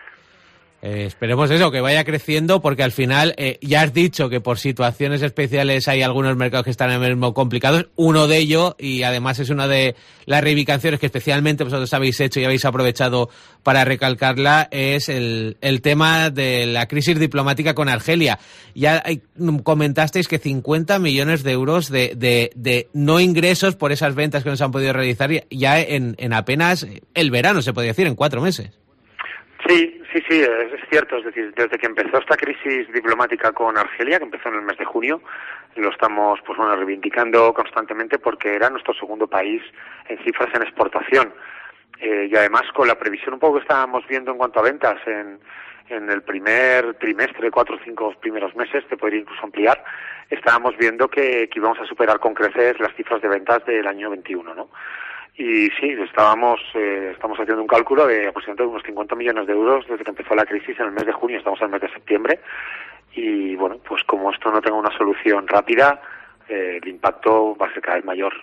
Eh, esperemos eso, que vaya creciendo, porque al final eh, ya has dicho que por situaciones especiales hay algunos mercados que están en el mismo complicados. Uno de ellos, y además es una de las reivindicaciones que especialmente vosotros habéis hecho y habéis aprovechado para recalcarla, es el, el tema de la crisis diplomática con Argelia. Ya hay, comentasteis que cincuenta millones de euros de, de, de no ingresos por esas ventas que no se han podido realizar ya en, en apenas el verano, se podría decir, en cuatro meses. Sí, sí, sí, es, es cierto. Es decir, desde que empezó esta crisis diplomática con Argelia, que empezó en el mes de junio, lo estamos pues bueno reivindicando constantemente porque era nuestro segundo país en cifras en exportación. Eh, y además con la previsión un poco que estábamos viendo en cuanto a ventas en, en el primer trimestre, cuatro o cinco primeros meses, te podría incluso ampliar, estábamos viendo que, que íbamos a superar con creces las cifras de ventas del año veintiuno, ¿no? Y sí, estábamos eh, estamos haciendo un cálculo de aproximadamente unos cincuenta millones de euros desde que empezó la crisis en el mes de junio, estamos en el mes de septiembre, y bueno, pues como esto no tenga una solución rápida, eh, el impacto va a ser cada vez mayor.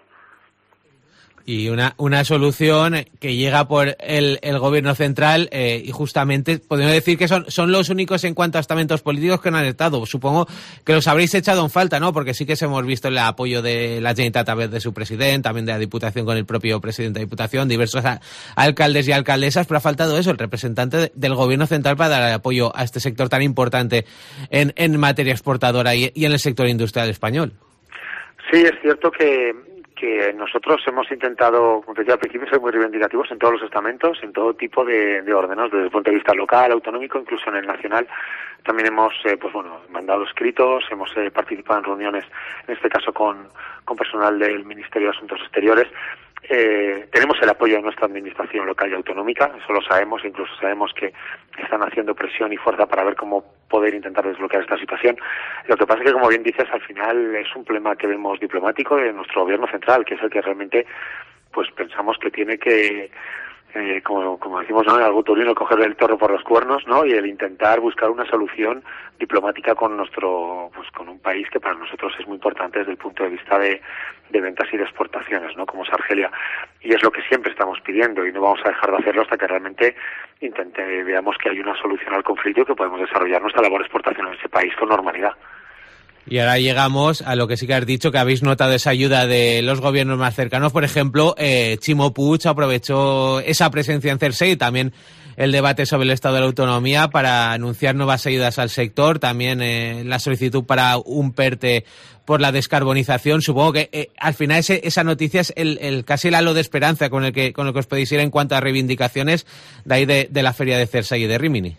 Y una, una solución que llega por el, el gobierno central eh, y justamente podemos decir que son, son los únicos en cuanto a estamentos políticos que no han estado. Supongo que los habréis echado en falta, ¿no? Porque sí que hemos visto el apoyo de la Generalitat a través de su presidente, también de la Diputación con el propio presidente de Diputación, diversos a, alcaldes y alcaldesas, pero ha faltado eso, el representante de, del gobierno central para dar apoyo a este sector tan importante en, en materia exportadora y, y en el sector industrial español. Sí, es cierto que que nosotros hemos intentado, como te decía al principio, ser muy reivindicativos en todos los estamentos, en todo tipo de, de órdenes, desde el punto de vista local, autonómico, incluso en el nacional. También hemos, eh, pues bueno, mandado escritos, hemos eh, participado en reuniones, en este caso con, con personal del Ministerio de Asuntos Exteriores. Eh, tenemos el apoyo de nuestra administración local y autonómica, eso lo sabemos, incluso sabemos que están haciendo presión y fuerza para ver cómo poder intentar desbloquear esta situación. Lo que pasa es que, como bien dices, al final es un problema que vemos diplomático de nuestro gobierno central, que es el que realmente pues pensamos que tiene que, eh, como, como decimos, ¿no?, algo taurino, coger el toro por los cuernos, ¿no?, y el intentar buscar una solución diplomática con nuestro, pues con un país que para nosotros es muy importante desde el punto de vista de, de ventas y de exportaciones, ¿no?, como es Argelia. Y es lo que siempre estamos pidiendo y no vamos a dejar de hacerlo hasta que realmente intente, veamos que hay una solución al conflicto y que podemos desarrollar nuestra labor exportación en ese país con normalidad. Y ahora llegamos a lo que sí que has dicho, que habéis notado esa ayuda de los gobiernos más cercanos. Por ejemplo, eh, Chimo Puig aprovechó esa presencia en CERSE y también el debate sobre el estado de la autonomía para anunciar nuevas ayudas al sector. También eh, la solicitud para un PERTE por la descarbonización. Supongo que eh, al final ese, esa noticia es el, el casi el halo de esperanza con el que con el que os podéis ir en cuanto a reivindicaciones de ahí de, de la feria de CERSE y de Rímini.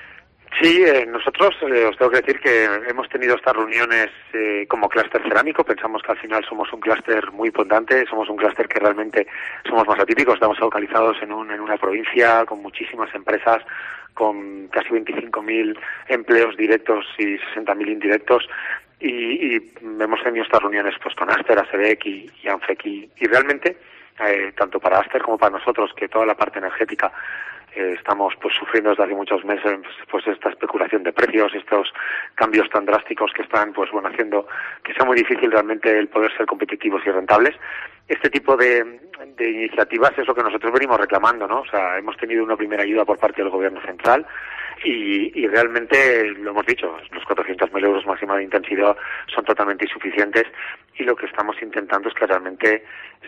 Sí, eh, nosotros eh, os tengo que decir que hemos tenido estas reuniones eh, como clúster cerámico. Pensamos que al final somos un clúster muy importante, somos un clúster que realmente somos más atípicos. Estamos localizados en, un, en una provincia con muchísimas empresas, con casi veinticinco mil empleos directos y sesenta mil indirectos. Y, y hemos tenido estas reuniones pues con Aster, ASEDEC y, y ANFEC. Y, y realmente, eh, tanto para Aster como para nosotros, que toda la parte energética Eh, estamos pues sufriendo desde hace muchos meses pues esta especulación de precios, estos cambios tan drásticos que están pues bueno haciendo que sea muy difícil realmente el poder ser competitivos y rentables. Este tipo de, de iniciativas es lo que nosotros venimos reclamando, ¿no? O sea, hemos tenido una primera ayuda por parte del gobierno central y, y realmente, lo hemos dicho, los cuatrocientos mil euros máxima de intensidad son totalmente insuficientes y lo que estamos intentando es que realmente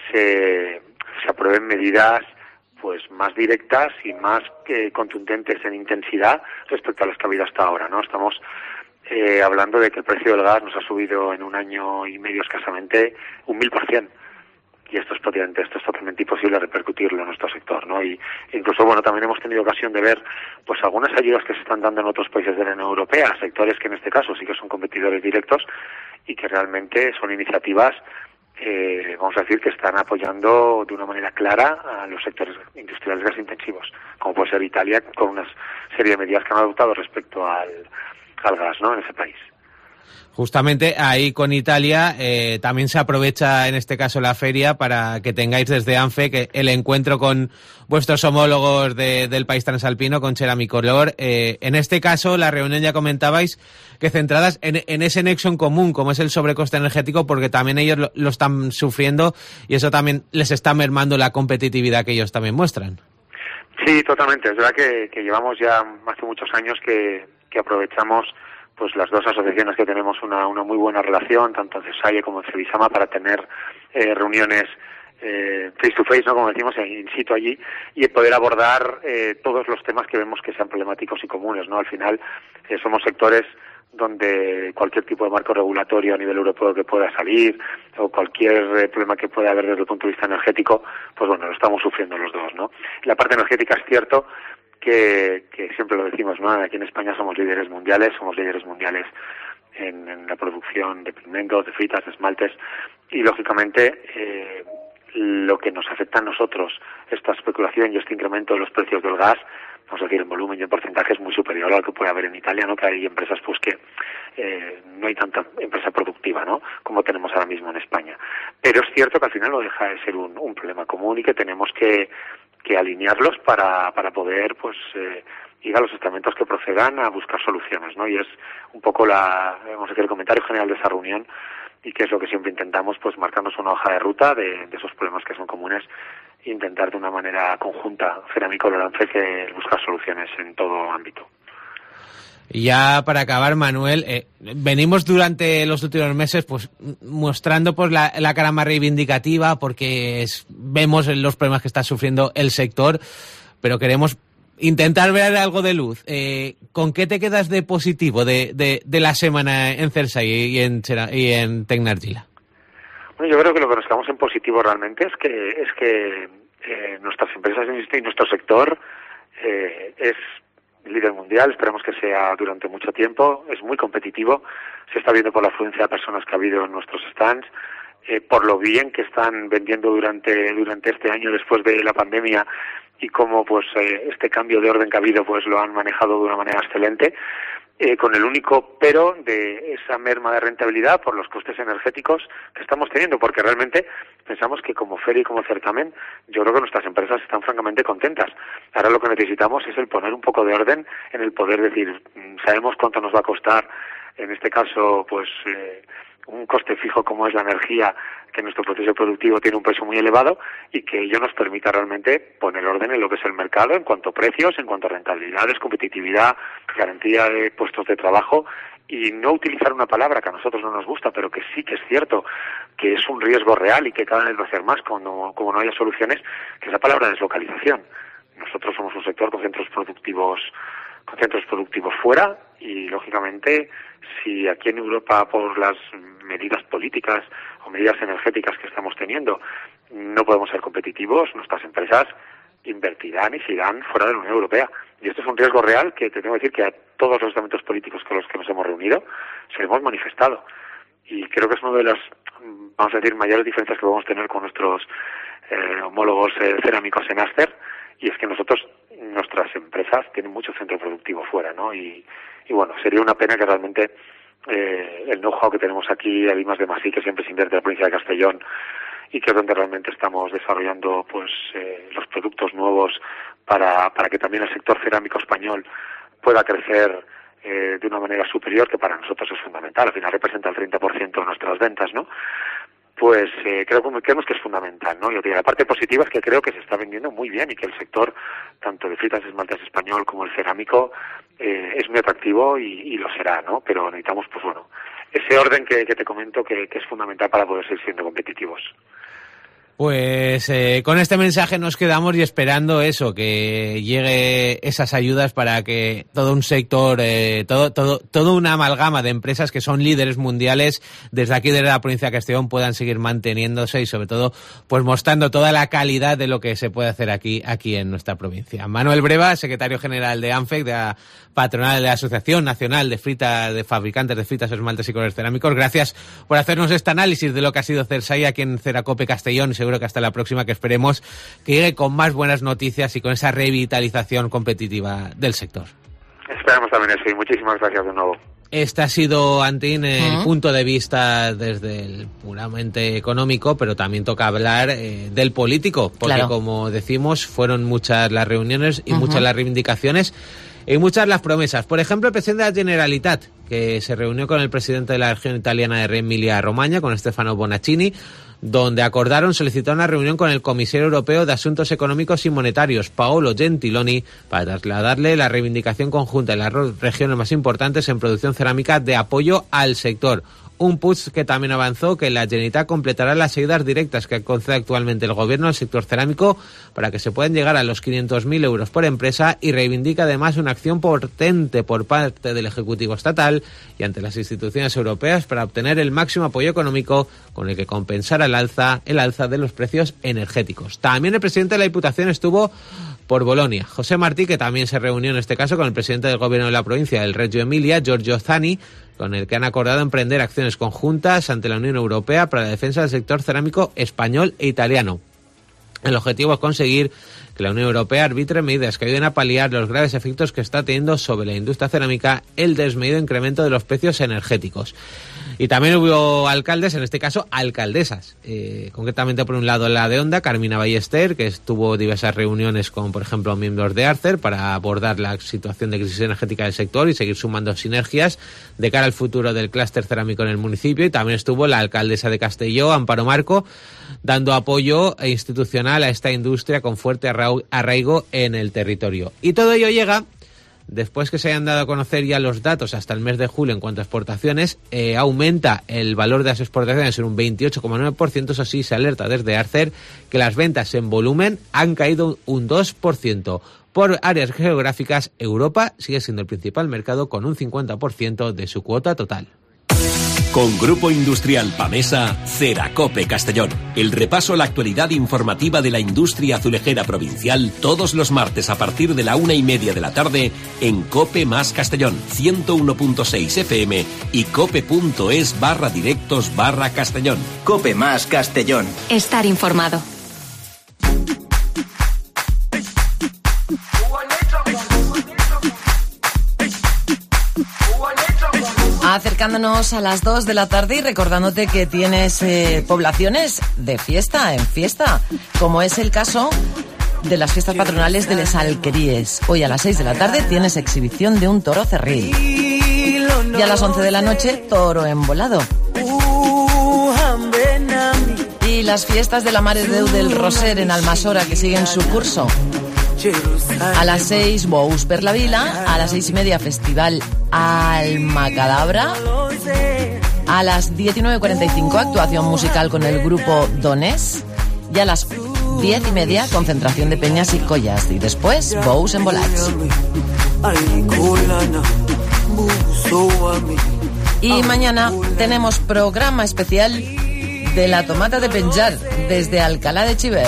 se, se aprueben medidas pues más directas y más eh, contundentes en intensidad respecto a las que ha habido hasta ahora, ¿no? Estamos eh, hablando de que el precio del gas nos ha subido en un año y medio escasamente un mil por cien y esto es prácticamente, esto es totalmente imposible repercutirlo en nuestro sector, ¿no? Y incluso, bueno, también hemos tenido ocasión de ver pues algunas ayudas que se están dando en otros países de la Unión Europea, sectores que en este caso sí que son competidores directos y que realmente son iniciativas Eh, vamos a decir que están apoyando de una manera clara a los sectores industriales gas intensivos, como puede ser Italia, con una serie de medidas que han adoptado respecto al, al gas, ¿no?, en ese país. Justamente ahí con Italia eh, también se aprovecha en este caso la feria para que tengáis desde ANFEC el encuentro con vuestros homólogos de, del país transalpino, con Ceramicolor. Eh, en este caso la reunión ya comentabais que centradas en, en ese nexo en común, como es el sobrecoste energético, porque también ellos lo, lo están sufriendo y eso también les está mermando la competitividad que ellos también muestran. Sí, totalmente. Es verdad que, que llevamos ya hace muchos años que, que aprovechamos pues las dos asociaciones que tenemos una, una muy buena relación, tanto en CESAIE como en Cebisama, para tener eh, reuniones eh, face to face, ¿no?, como decimos, in situ allí, y poder abordar eh, todos los temas que vemos que sean problemáticos y comunes, ¿no? Al final eh, somos sectores donde cualquier tipo de marco regulatorio a nivel europeo que pueda salir o cualquier eh, problema que pueda haber desde el punto de vista energético, pues bueno, lo estamos sufriendo los dos, ¿no? La parte energética es cierto que, que siempre lo decimos, ¿no? Aquí en España somos líderes mundiales, somos líderes mundiales en, en la producción de pigmentos, de fritas, de esmaltes y lógicamente eh, lo que nos afecta a nosotros, esta especulación y este incremento de los precios del gas, vamos a decir, en volumen y en porcentaje es muy superior al que puede haber en Italia, ¿no? Que hay empresas pues que eh, no hay tanta empresa productiva, ¿no? Como tenemos ahora mismo en España. Pero es cierto que al final no deja de ser un, un problema común y que tenemos que, que alinearlos para, para poder pues eh, ir a los estamentos que procedan a buscar soluciones, ¿no? Y es un poco la, vamos a decir, el comentario general de esa reunión, y que es lo que siempre intentamos, pues marcarnos una hoja de ruta de, de esos problemas que son comunes e intentar de una manera conjunta, Cerámica Olorance, que buscar soluciones en todo ámbito. Y ya para acabar, Manuel, eh, venimos durante los últimos meses pues mostrando pues la, la cara más reivindicativa, porque es, vemos los problemas que está sufriendo el sector, pero queremos intentar ver algo de luz. Eh, ¿Con qué te quedas de positivo de, de, de la semana en Cersei y en, y en Tecnargila? Bueno, yo creo que lo que nos quedamos en positivo realmente es que es que eh, nuestras empresas y nuestro sector eh, es líder mundial, esperamos que sea durante mucho tiempo, es muy competitivo, se está viendo por la afluencia de personas que ha habido en nuestros stands, eh, por lo bien que están vendiendo durante durante este año después de la pandemia, y cómo pues eh, este cambio de orden que ha habido pues lo han manejado de una manera excelente, eh, con el único pero de esa merma de rentabilidad por los costes energéticos que estamos teniendo, porque realmente pensamos que como feria y como certamen, yo creo que nuestras empresas están francamente contentas. Ahora lo que necesitamos es el poner un poco de orden en el poder decir, sabemos cuánto nos va a costar, en este caso pues eh, un coste fijo como es la energía, que nuestro proceso productivo tiene un peso muy elevado, y que ello nos permita realmente poner orden en lo que es el mercado en cuanto a precios, en cuanto a rentabilidades, competitividad, garantía de puestos de trabajo, y no utilizar una palabra que a nosotros no nos gusta, pero que sí que es cierto que es un riesgo real y que cada vez va a ser más cuando, como no haya soluciones, que es la palabra deslocalización. Nosotros somos un sector con centros productivos con centros productivos fuera, y lógicamente si aquí en Europa, por las medidas políticas o medidas energéticas que estamos teniendo, no podemos ser competitivos, nuestras empresas invertirán y se irán fuera de la Unión Europea. Y esto es un riesgo real que te tengo que decir que a todos los estamentos políticos con los que nos hemos reunido se hemos manifestado. Y creo que es una de las, vamos a decir, mayores diferencias que podemos tener con nuestros eh, homólogos eh, cerámicos en Aster, y es que nosotros, nuestras empresas tienen mucho centro productivo fuera, ¿no? Y, y bueno, sería una pena que realmente eh, el know-how que tenemos aquí, además de Masí, que siempre se invierte en la provincia de Castellón, y que es donde realmente estamos desarrollando pues eh, los productos nuevos para, para que también el sector cerámico español pueda crecer eh, de una manera superior, que para nosotros es fundamental, al final representa el treinta por ciento de nuestras ventas, ¿no? Pues eh, creo que creemos que es fundamental, ¿no? Y la parte positiva es que creo que se está vendiendo muy bien y que el sector, tanto de fritas y esmaltes español como el cerámico, eh, es muy atractivo y, y lo será, ¿no? Pero necesitamos, pues bueno, ese orden que, que te comento que, que es fundamental para poder seguir siendo competitivos. Pues eh, con este mensaje nos quedamos y esperando eso, que llegue esas ayudas para que todo un sector, eh, todo, todo, todo una amalgama de empresas que son líderes mundiales desde aquí, desde la provincia de Castellón, puedan seguir manteniéndose y sobre todo pues mostrando toda la calidad de lo que se puede hacer aquí, aquí en nuestra provincia. Manuel Breva, secretario general de ANFEC, de la patronal de la Asociación Nacional de Fritas, de Fabricantes de Fritas, Esmaltes y Colores Cerámicos, gracias por hacernos este análisis de lo que ha sido Cersei aquí en Ceracope Castellón. Seguro que hasta la próxima, que esperemos que llegue con más buenas noticias y con esa revitalización competitiva del sector. Esperamos también eso, y muchísimas gracias de nuevo. Este ha sido, Antín, el ¿Mm? punto de vista desde el puramente económico, pero también toca hablar eh, del político, porque Claro. como decimos, fueron muchas las reuniones y Ujú. muchas las reivindicaciones y muchas las promesas. Por ejemplo, el presidente de la Generalitat, que se reunió con el presidente de la región italiana de Emilia-Romagna, con Stefano Bonaccini, donde acordaron solicitar una reunión con el comisario europeo de Asuntos Económicos y Monetarios, Paolo Gentiloni, para trasladarle la reivindicación conjunta de las regiones más importantes en producción cerámica de apoyo al sector. Un push que también avanzó que la Generalitat completará las ayudas directas que concede actualmente el gobierno al sector cerámico para que se puedan llegar a los quinientos mil euros por empresa, y reivindica además una acción potente por parte del Ejecutivo Estatal y ante las instituciones europeas para obtener el máximo apoyo económico con el que compensar el alza, el alza de los precios energéticos. También el presidente de la Diputación estuvo por Bolonia, José Martí, que también se reunió en este caso con el presidente del gobierno de la provincia del Reggio Emilia, Giorgio Zani, con el que han acordado emprender acciones conjuntas ante la Unión Europea para la defensa del sector cerámico español e italiano. El objetivo es conseguir que la Unión Europea arbitre medidas que ayuden a paliar los graves efectos que está teniendo sobre la industria cerámica el desmedido incremento de los precios energéticos. Y también hubo alcaldes, en este caso alcaldesas, eh, concretamente por un lado la de Onda, Carmina Ballester, que estuvo diversas reuniones con, por ejemplo, miembros de Arcer para abordar la situación de crisis energética del sector y seguir sumando sinergias de cara al futuro del clúster cerámico en el municipio. Y también estuvo la alcaldesa de Castelló, Amparo Marco, dando apoyo institucional a esta industria con fuerte arraigo en el territorio. Y todo ello llega después que se hayan dado a conocer ya los datos hasta el mes de julio en cuanto a exportaciones. Eh, aumenta el valor de las exportaciones en un veintiocho coma nueve por ciento. Eso sí, se alerta desde Arcer que las ventas en volumen han caído un dos por ciento. Por áreas geográficas, Europa sigue siendo el principal mercado con un cincuenta por ciento de su cuota total. Con Grupo Industrial Pamesa, Ceracope Castellón. El repaso a la actualidad informativa de la industria azulejera provincial todos los martes a partir de la una y media de la tarde en Cope más Castellón, ciento uno punto seis F M y cope.es barra directos barra Castellón. Cope más Castellón. Estar informado. Acercándonos a las dos de la tarde y recordándote que tienes eh, poblaciones de fiesta en fiesta, como es el caso de las fiestas patronales de Les Alqueríes. Hoy a las seis de la tarde tienes exhibición de un toro cerril. Y a las once de la noche, toro embolado. Y las fiestas de la Mare de Déu del Roser en Almasora, que siguen su curso. A las seis, Bous per la Vila. A las seis y media, Festival Alma Cadabra. A las diecinueve cuarenta y cinco, actuación musical con el grupo Donés. Y a las diez y media, concentración de peñas y collas. Y después, Bous en Volats. Y mañana tenemos programa especial de la tomata de Penjar desde Alcalá de Xivert.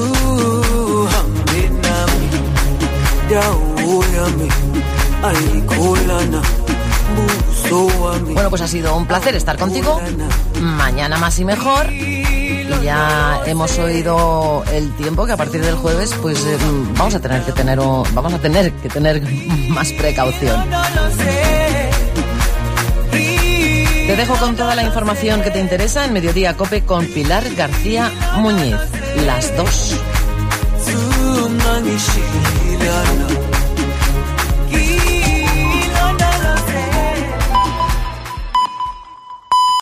Bueno, pues ha sido un placer estar contigo. Mañana más y mejor. Y ya hemos oído el tiempo que a partir del jueves pues eh, vamos a tener que tener un, vamos a tener que tener más precaución. Te dejo con toda la información que te interesa en Mediodía Cope con Pilar García Muñiz. Las dos.